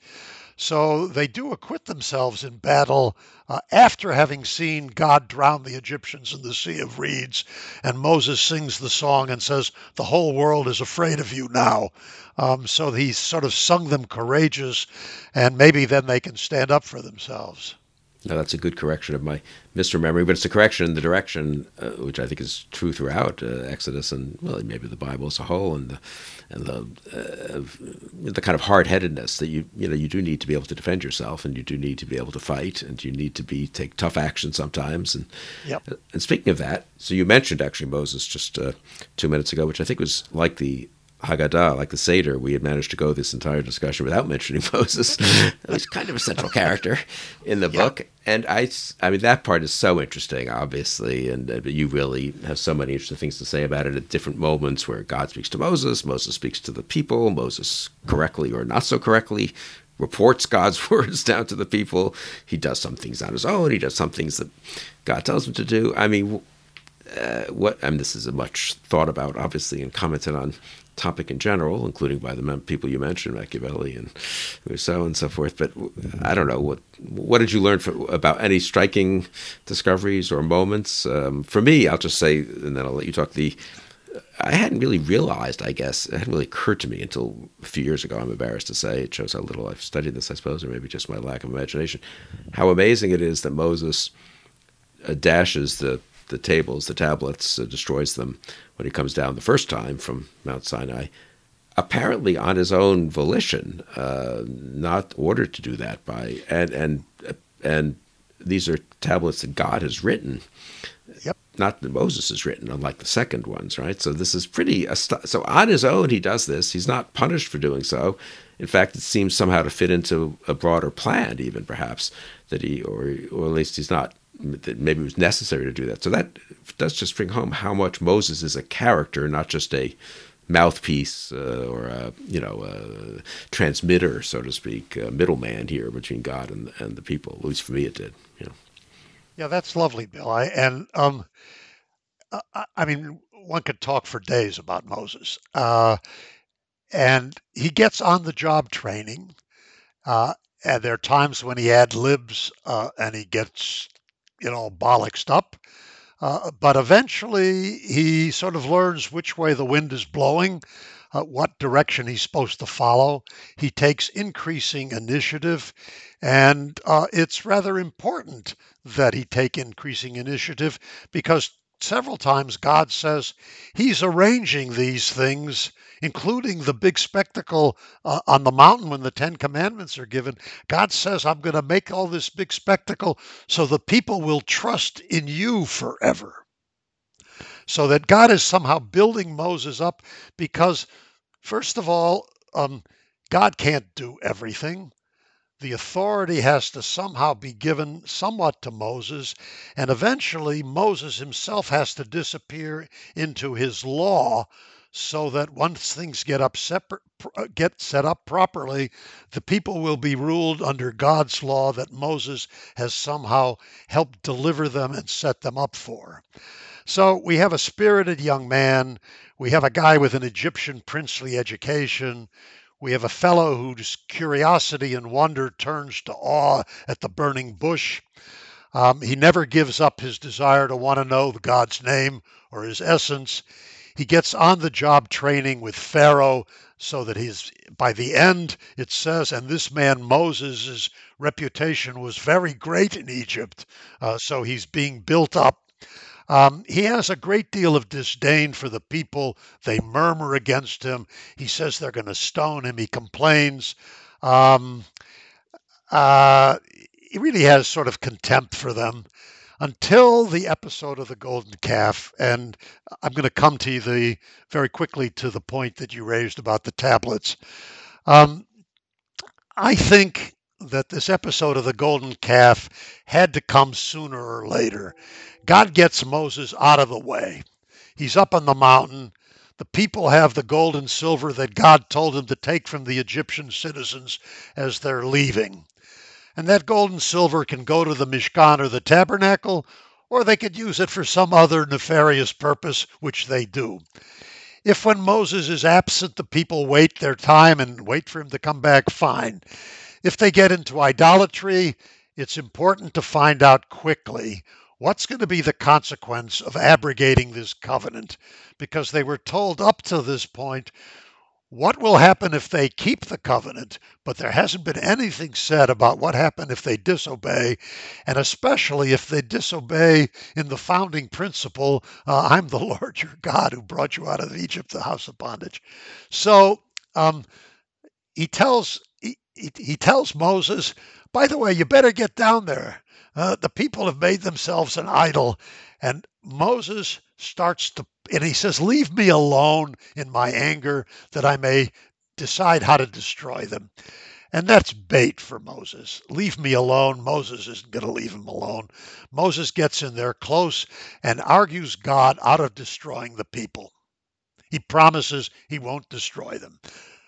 So they do acquit themselves in battle uh, after having seen God drown the Egyptians in the Sea of Reeds. And Moses sings the song and says, "The whole world is afraid of you now." Um, so he sort of sung them courageous, and maybe then they can stand up for themselves. No, that's a good correction of my misremembering, but it's a correction in the direction uh, which I think is true throughout uh, Exodus and well, maybe the Bible as a whole, and the and the uh, the kind of hard headedness that you you know you do need to be able to defend yourself, and you do need to be able to fight, and you need to be take tough action sometimes. And Yep. and speaking of that, so you mentioned actually Moses just uh, two minutes ago, which I think was like the Haggadah, like the Seder, we had managed to go this entire discussion without mentioning Moses. He's kind of a central character in the Yeah. book. And I, I mean, that part is so interesting, obviously. And uh, you really have so many interesting things to say about it at different moments where God speaks to Moses, Moses speaks to the people, Moses correctly or not so correctly reports God's words down to the people. He does some things on his own, he does some things that God tells him to do. I mean, uh, what, I mean, this is a much thought about, obviously, and commented on topic in general, including by the mem- people you mentioned, Machiavelli and Rousseau and so forth. But I don't know what what did you learn for, about any striking discoveries or moments? Um, for me, I'll just say, and then I'll let you talk. The I hadn't really realized, I guess, it hadn't really occurred to me until a few years ago. I'm embarrassed to say. It shows how little I've studied this, I suppose, or maybe just my lack of imagination. How amazing it is that Moses uh, dashes the the tables, the tablets, uh, destroys them when he comes down the first time from Mount Sinai, apparently on his own volition, uh, not ordered to do that by, and and and these are tablets that God has written, Yep. not that Moses has written, unlike the second ones, right? So this is pretty. So on his own, he does this. He's not punished for doing so. In fact, it seems somehow to fit into a broader plan, even perhaps that he, or or at least he's not. That maybe it was necessary to do that. So that does just bring home how much Moses is a character, not just a mouthpiece uh, or a you know a transmitter, so to speak, a middleman here between God and and the people. At least for me, it did. You know. Yeah, that's lovely, Bill. I, and um, I, I mean, one could talk for days about Moses. Uh, and he gets on the job training. Uh, and there are times when he ad libs uh, and he gets, you know, bollocksed up. Uh, but eventually he sort of learns which way the wind is blowing, uh, what direction he's supposed to follow. He takes increasing initiative, and uh, it's rather important that he take increasing initiative because several times God says he's arranging these things, including the big spectacle uh, on the mountain when the Ten Commandments are given. God says, "I'm going to make all this big spectacle so the people will trust in you forever." So that God is somehow building Moses up because, first of all, um, God can't do everything. The authority has to somehow be given somewhat to Moses, and eventually Moses himself has to disappear into his law so that once things get up separate, get set up properly, the people will be ruled under God's law that Moses has somehow helped deliver them and set them up for. So we have a spirited young man. We have a guy with an Egyptian princely education. We have a fellow whose curiosity and wonder turns to awe at the burning bush. Um, he never gives up his desire to want to know God's name or his essence. He gets on the job training with Pharaoh so that he's, by the end, it says, and this man Moses' reputation was very great in Egypt. Uh, so he's being built up. Um, he has a great deal of disdain for the people. They murmur against him. He says they're going to stone him. He complains. Um, uh, he really has sort of contempt for them until the episode of the golden calf. And I'm going to come to the very quickly to the point that you raised about the tablets. Um, I think that this episode of the golden calf had to come sooner or later. God gets Moses out of the way. He's up on the mountain. The people have the gold and silver that God told him to take from the Egyptian citizens as they're leaving. And that gold and silver can go to the Mishkan or the tabernacle, or they could use it for some other nefarious purpose, which they do. If when Moses is absent, the people wait their time and wait for him to come back, fine. If they get into idolatry, it's important to find out quickly what's going to be the consequence of abrogating this covenant, because they were told up to this point what will happen if they keep the covenant, but there hasn't been anything said about what happened if they disobey, and especially if they disobey in the founding principle, uh, I'm the Lord your God who brought you out of Egypt, the house of bondage. So um, he tells he, he, he tells Moses, by the way, you better get down there. Uh, the people have made themselves an idol. And Moses starts to, and he says, leave me alone in my anger that I may decide how to destroy them. And that's bait for Moses. Leave me alone. Moses isn't going to leave him alone. Moses gets in there close and argues God out of destroying the people. He promises he won't destroy them.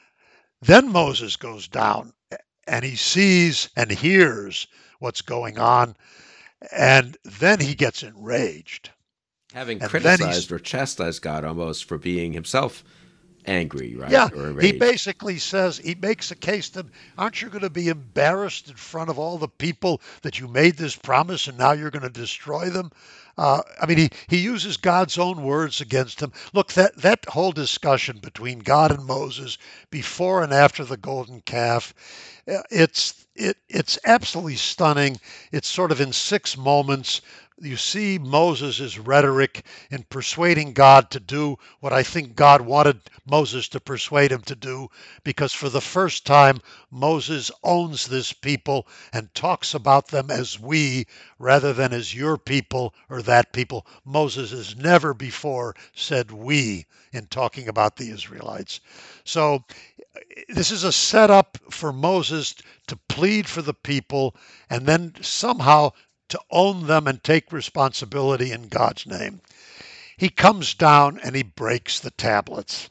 Then Moses goes down and he sees and hears what's going on. And then he gets enraged. Having And then criticized he's, or chastised God almost for being himself angry, right? yeah, Or he enraged. basically says, he makes a case that, aren't you going to be embarrassed in front of all the people that you made this promise and now you're going to destroy them? Uh, I mean, he, he uses God's own words against him. Look, that, that whole discussion between God and Moses before and after the golden calf, uh, it's it, it's absolutely stunning. It's sort of in six moments. You see Moses' rhetoric in persuading God to do what I think God wanted Moses to persuade him to do, because for the first time, Moses owns this people and talks about them as we rather than as your people or that people. Moses has never before said we in talking about the Israelites. So this is a setup for Moses to plead for the people and then somehow to own them and take responsibility in God's name. He comes down and he breaks the tablets.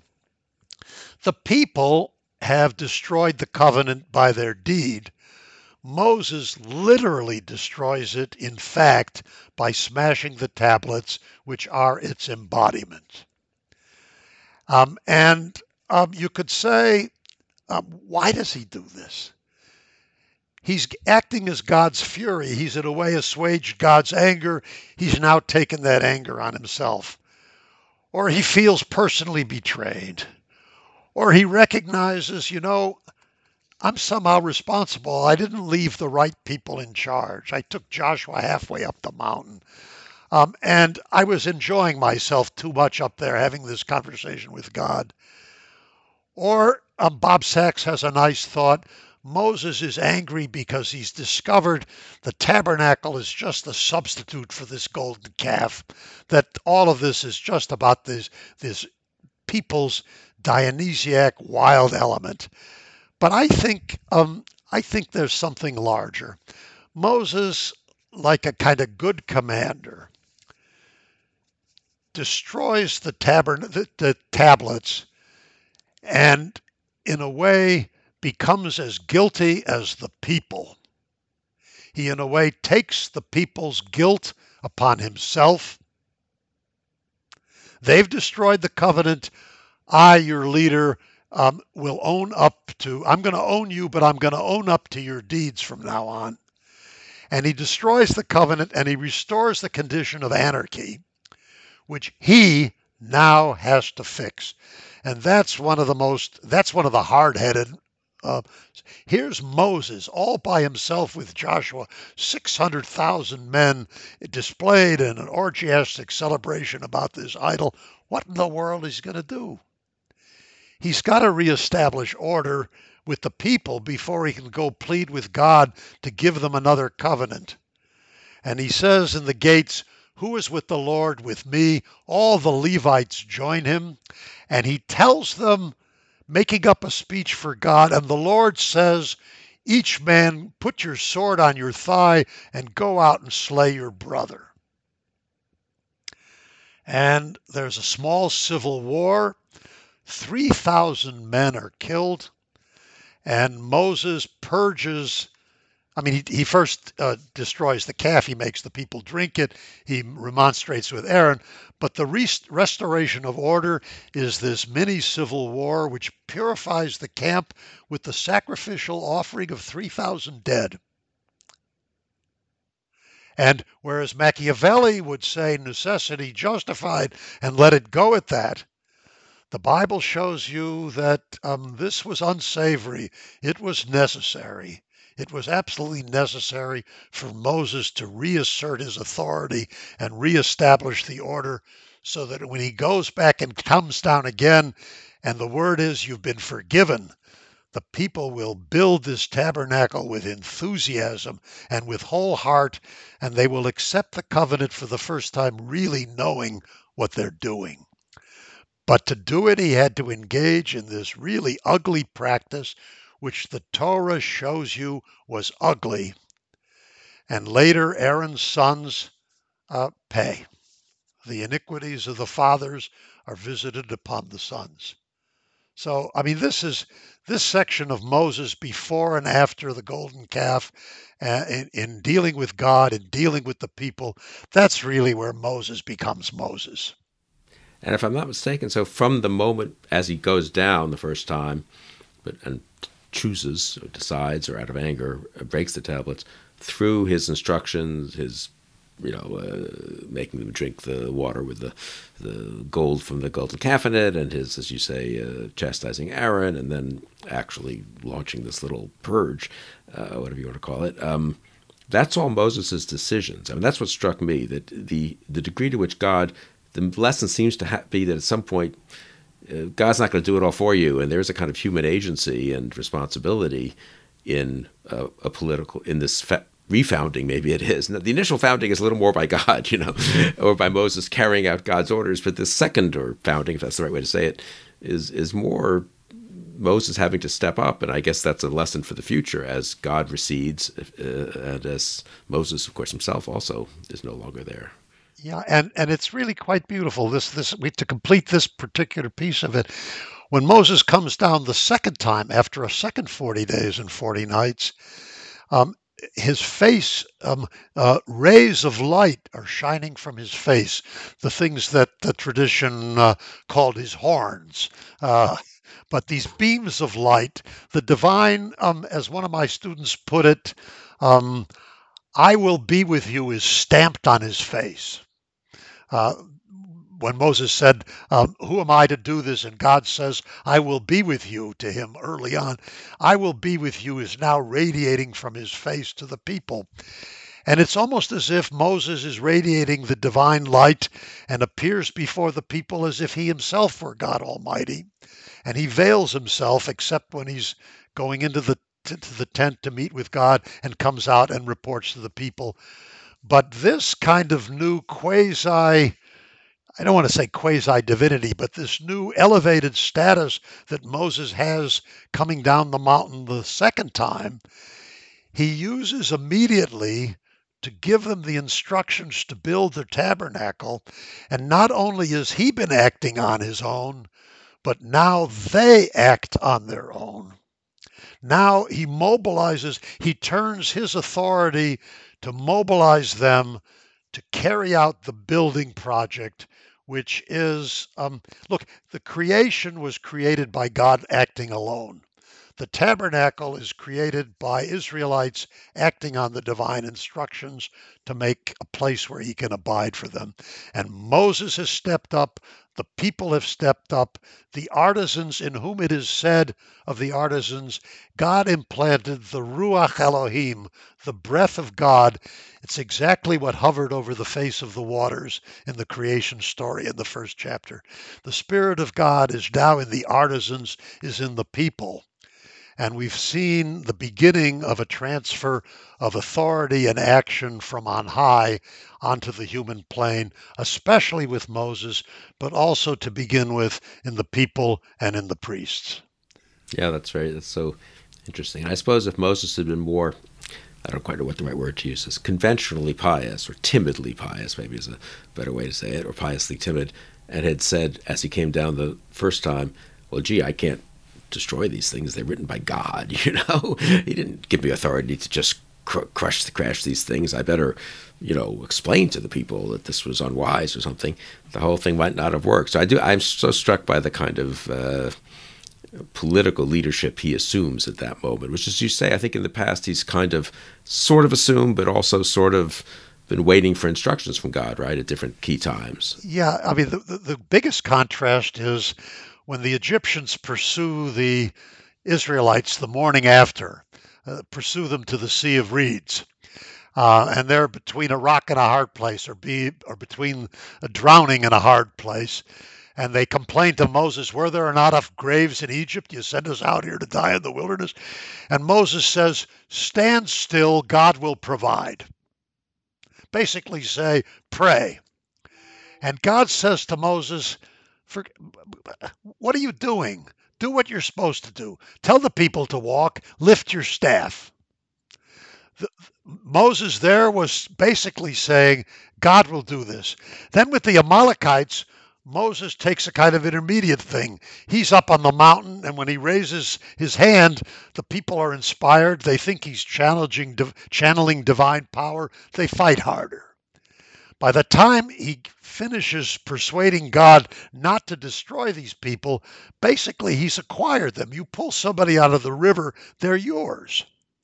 The people have destroyed the covenant by their deed. Moses literally destroys it, in fact, by smashing the tablets, which are its embodiment. Um, and um, you could say, um, why does he do this? He's acting as God's fury. He's in a way assuaged God's anger. He's now taken that anger on himself. Or he feels personally betrayed. Or he recognizes, you know, I'm somehow responsible. I didn't leave the right people in charge. I took Joshua halfway up the mountain. Um, and I was enjoying myself too much up there having this conversation with God. Or um, Bob Sachs has a nice thought. Moses is angry because he's discovered the tabernacle is just a substitute for this golden calf, that all of this is just about this, this people's Dionysiac wild element. But I think um, I think there's something larger. Moses, like a kind of good commander, destroys the, tabern- the, the tablets and in a way becomes as guilty as the people. He, in a way, takes the people's guilt upon himself. They've destroyed the covenant. I, your leader, um, will own up to, I'm going to own you, but I'm going to own up to your deeds from now on. And he destroys the covenant and he restores the condition of anarchy, which he now has to fix. And that's one of the most, that's one of the hard-headed Uh, Here's Moses all by himself with Joshua, six hundred thousand men displayed in an orgiastic celebration about this idol. What in the world is he going to do? He's got to reestablish order with the people before he can go plead with God to give them another covenant. And he says in the gates, "Who is with the Lord? With me." All the Levites join him. And he tells them, making up a speech for God, and the Lord says, "Each man put your sword on your thigh and go out and slay your brother." And there's a small civil war. three thousand men are killed, and Moses purges. I mean, he, he first uh, destroys the calf. He makes the people drink it. He remonstrates with Aaron. But the rest- restoration of order is this mini civil war, which purifies the camp with the sacrificial offering of three thousand dead. And whereas Machiavelli would say necessity justified and let it go at that, the Bible shows you that um, this was unsavory. It was necessary. It was absolutely necessary for Moses to reassert his authority and reestablish the order so that when he goes back and comes down again, and the word is you've been forgiven, the people will build this tabernacle with enthusiasm and with whole heart, and they will accept the covenant for the first time, really knowing what they're doing. But to do it, he had to engage in this really ugly practice, which the Torah shows you was ugly. And later, Aaron's sons uh, pay. The iniquities of the fathers are visited upon the sons. So, I mean, this is this section of Moses before and after the golden calf, uh, in, in dealing with God and dealing with the people. That's really where Moses becomes Moses. And if I'm not mistaken, so from the moment as he goes down the first time, but and chooses or decides or out of anger uh, breaks the tablets, through his instructions, his you know uh, making them drink the water with the the gold from the golden calf in it, and his, as you say, uh, chastising Aaron, and then actually launching this little purge, uh, whatever you want to call it. Um, that's all Moses' decisions. I mean, that's what struck me, that the the degree to which God, the lesson seems to ha- be that at some point uh, God's not going to do it all for you, and there's a kind of human agency and responsibility in uh, a political, in this fa- refounding, maybe it is. Now, the initial founding is a little more by God, you know, or by Moses carrying out God's orders, but the second, or founding, if that's the right way to say it, is is more Moses having to step up, and I guess that's a lesson for the future as God recedes, uh, and as Moses, of course, himself also is no longer there. Yeah, and and it's really quite beautiful. This this we to complete this particular piece of it. When Moses comes down the second time after a second forty days and forty nights, um, his face, um, uh, rays of light are shining from his face, the things that the tradition uh, called his horns. Uh, but these beams of light, the divine, um, as one of my students put it, um, "I will be with you" is stamped on his face. Uh, when Moses said, um, "Who am I to do this?" and God says, "I will be with you" to him early on, "I will be with you" is now radiating from his face to the people. And it's almost as if Moses is radiating the divine light and appears before the people as if he himself were God Almighty. And he veils himself except when he's going into the to the tent to meet with God and comes out and reports to the people. But this kind of new quasi, I don't want to say quasi divinity, but this new elevated status that Moses has coming down the mountain the second time, he uses immediately to give them the instructions to build the tabernacle. And not only has he been acting on his own, but now they act on their own. Now he mobilizes, he turns his authority to mobilize them to carry out the building project, which is, um, look, the creation was created by God acting alone. The tabernacle is created by Israelites acting on the divine instructions to make a place where he can abide for them. And Moses has stepped up, the people have stepped up, the artisans in whom it is said of the artisans, God implanted the Ruach Elohim, the breath of God. It's exactly what hovered over the face of the waters in the creation story in the first chapter. The Spirit of God is now in the artisans, is in the people. And we've seen the beginning of a transfer of authority and action from on high onto the human plane, especially with Moses, but also to begin with in the people and in the priests. Yeah, that's very, that's so interesting. And I suppose if Moses had been more, I don't quite know what the right word to use is, conventionally pious or timidly pious, maybe is a better way to say it, or piously timid, and had said as he came down the first time, well, gee, I can't destroy these things. They're written by God, you know. He didn't give me authority to just cr- crush, the, crash these things. I better, you know, explain to the people that this was unwise or something. The whole thing might not have worked. So I do. I'm so struck by the kind of uh, political leadership he assumes at that moment, which, as you say, I think in the past he's kind of sort of assumed, but also sort of been waiting for instructions from God, right, at different key times. Yeah, I mean, the, the, the biggest contrast is when the Egyptians pursue the Israelites the morning after, uh, pursue them to the Sea of Reeds. Uh, and they're between a rock and a hard place, or be or between a drowning and a hard place. And they complain to Moses, were there not enough graves in Egypt? You send us out here to die in the wilderness. And Moses says, stand still, God will provide. Basically say, pray. And God says to Moses, For, what are you doing? Do what you're supposed to do. Tell the people to walk, lift your staff. The, Moses there was basically saying, God will do this. Then with the Amalekites, Moses takes a kind of intermediate thing. He's up on the mountain, and when he raises his hand, the people are inspired. They think he's challenging, channeling divine power. They fight harder. By the time he finishes persuading God not to destroy these people, basically he's acquired them. You pull somebody out of the river, they're yours.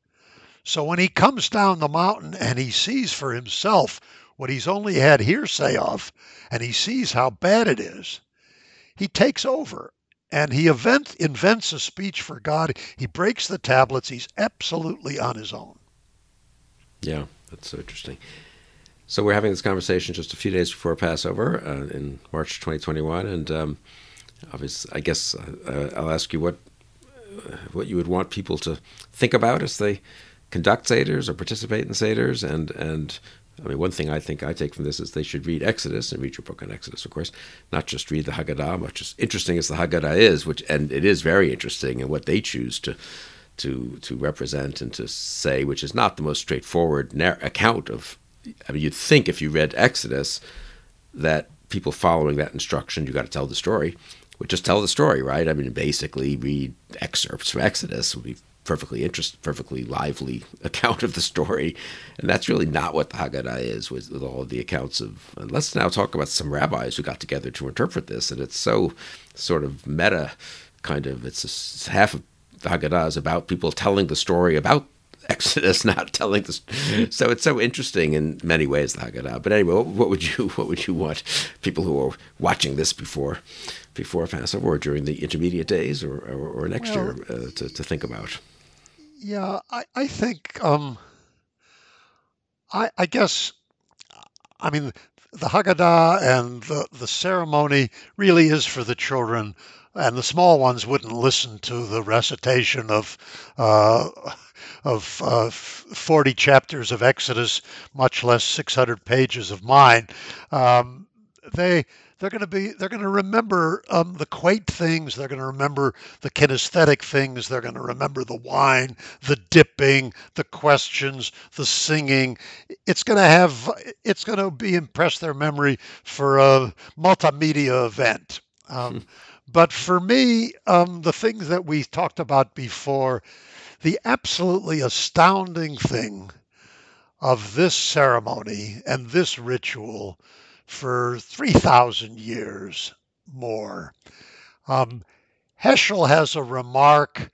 So when he comes down the mountain and he sees for himself what he's only had hearsay of, and he sees how bad it is, he takes over and he event, invents a speech for God. He breaks the tablets. He's absolutely on his own. Yeah, that's so interesting. So we're having this conversation just a few days before Passover uh, in March twenty twenty-one, and um, obviously, I guess uh, I'll ask you what uh, what you would want people to think about as they conduct seders or participate in seders, and and I mean, one thing I think I take from this is they should read Exodus and read your book on Exodus, of course, not just read the Haggadah, much as interesting as the Haggadah is, which and it is very interesting in what they choose to. To, to represent and to say, which is not the most straightforward narr- account of. I mean, you'd think if you read Exodus that people following that instruction, you got to tell the story, would just tell the story, right? I mean, basically read excerpts from Exodus would be perfectly interesting, perfectly lively account of the story. And that's really not what the Haggadah is with, with all of the accounts of. And let's now talk about some rabbis who got together to interpret this. And it's so sort of meta kind of, it's, a, it's half of the Haggadah is about people telling the story about Exodus, not telling this. So it's so interesting in many ways, the Haggadah. But anyway, what would you what would you want people who are watching this before before Passover or during the intermediate days or or, or next well, year uh, to to think about? Yeah, I I think um, I I guess I mean the Haggadah and the the ceremony really is for the children. And the small ones wouldn't listen to the recitation of uh, of uh, forty chapters of Exodus, much less six hundred pages of mine. Um, they they're going to be they're going to remember um, the quaint things. They're going to remember the kinesthetic things. They're going to remember the wine, the dipping, the questions, the singing. It's going to have it's going to be impress their memory for a multimedia event. Um, But for me, um, the things that we talked about before, the absolutely astounding thing of this ceremony and this ritual for three thousand years more. Um, Heschel has a remark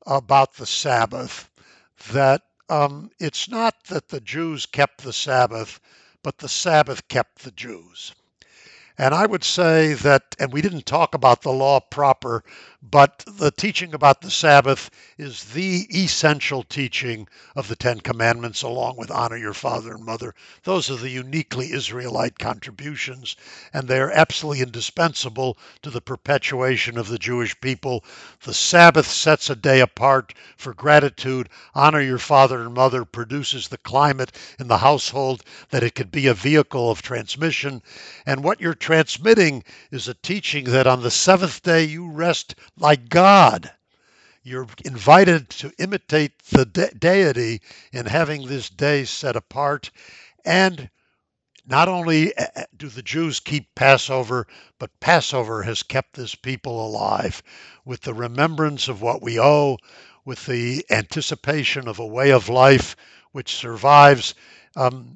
about the Sabbath that um, it's not that the Jews kept the Sabbath, but the Sabbath kept the Jews. And I would say that, and we didn't talk about the law proper, but the teaching about the Sabbath is the essential teaching of the Ten Commandments, along with honor your father and mother. Those are the uniquely Israelite contributions, and they are absolutely indispensable to the perpetuation of the Jewish people. The Sabbath sets a day apart for gratitude. Honor your father and mother produces the climate in the household that it could be a vehicle of transmission. And what you're transmitting is a teaching that on the seventh day you rest like God. You're invited to imitate the de- deity in having this day set apart. And not only do the Jews keep Passover, but Passover has kept this people alive with the remembrance of what we owe, with the anticipation of a way of life which survives. Um,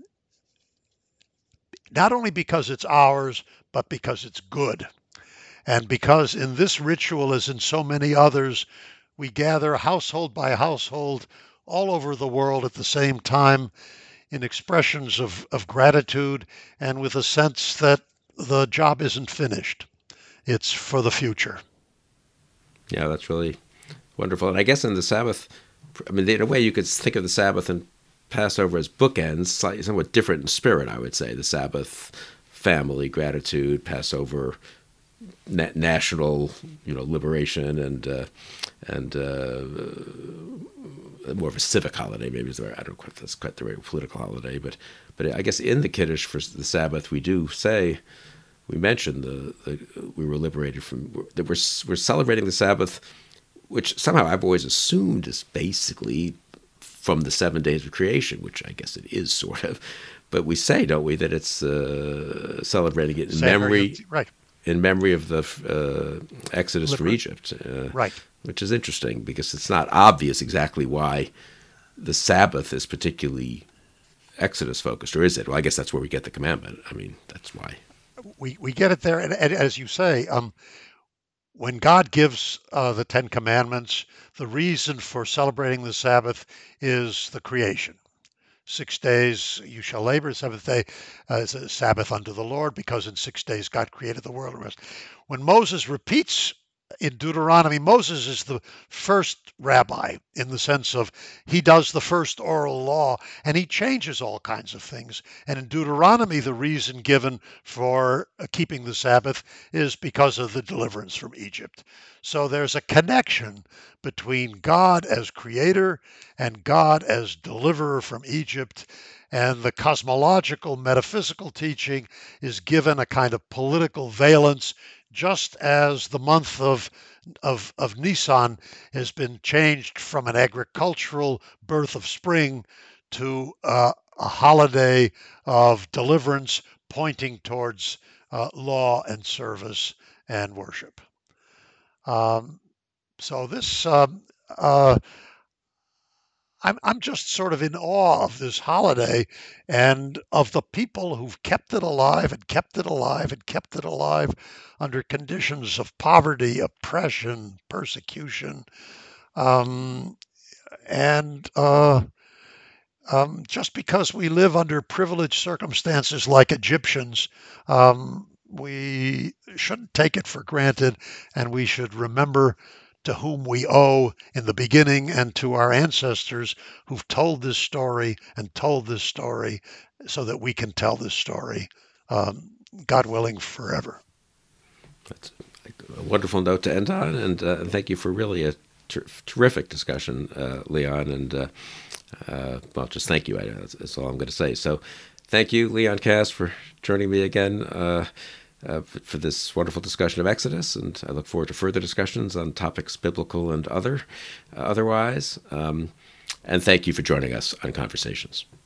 not only because it's ours, but because it's good. And because in this ritual, as in so many others, we gather household by household all over the world at the same time in expressions of, of gratitude and with a sense that the job isn't finished. It's for the future. Yeah, that's really wonderful. And I guess in the Sabbath, I mean, in a way, you could think of the Sabbath and Passover as bookends, slightly, somewhat different in spirit, I would say. The Sabbath, family, gratitude; Passover, na- national, you know, liberation, and uh, and uh, more of a civic holiday. Maybe is the right, I don't know if that's quite the right political holiday, but but I guess in the Kiddush for the Sabbath, we do say. We mentioned the, the we were liberated from that we're we're celebrating the Sabbath, which somehow I've always assumed is basically from the seven days of creation, which I guess it is sort of. But we say, don't we, that it's uh, celebrating it in Same memory, right. in memory of the uh, Exodus Liber- from Egypt, uh, right. which is interesting because it's not obvious exactly why the Sabbath is particularly Exodus focused, or is it? Well, I guess that's where we get the commandment. I mean, that's why. We, we get it there. And, and as you say, um, when God gives uh, the Ten Commandments, the reason for celebrating the Sabbath is the creation. Six days you shall labor, the seventh day uh, is a Sabbath unto the Lord, because in six days God created the world and rest. When Moses repeats in Deuteronomy, Moses is the first rabbi in the sense of he does the first oral law and he changes all kinds of things. And in Deuteronomy, the reason given for keeping the Sabbath is because of the deliverance from Egypt. So there's a connection between God as creator and God as deliverer from Egypt. And the cosmological metaphysical teaching is given a kind of political valence, just as the month of, of, of Nisan has been changed from an agricultural birth of spring to uh, a holiday of deliverance pointing towards uh, law and service and worship. Um, so this, um, uh, I'm I'm just sort of in awe of this holiday and of the people who've kept it alive and kept it alive and kept it alive under conditions of poverty, oppression, persecution, um, and uh, um, just because we live under privileged circumstances like Egyptians, um, we shouldn't take it for granted, and we should remember to whom we owe in the beginning and to our ancestors who've told this story and told this story so that we can tell this story, um, God willing, forever. That's a wonderful note to end on, and uh, thank you for really a ter- terrific discussion, uh, Leon. And uh, uh, well, just thank you. I, that's, that's all I'm going to say. So, thank you, Leon Kass, for joining me again uh, uh, for, for this wonderful discussion of Exodus. And I look forward to further discussions on topics biblical and other uh, otherwise. Um, and thank you for joining us on Conversations.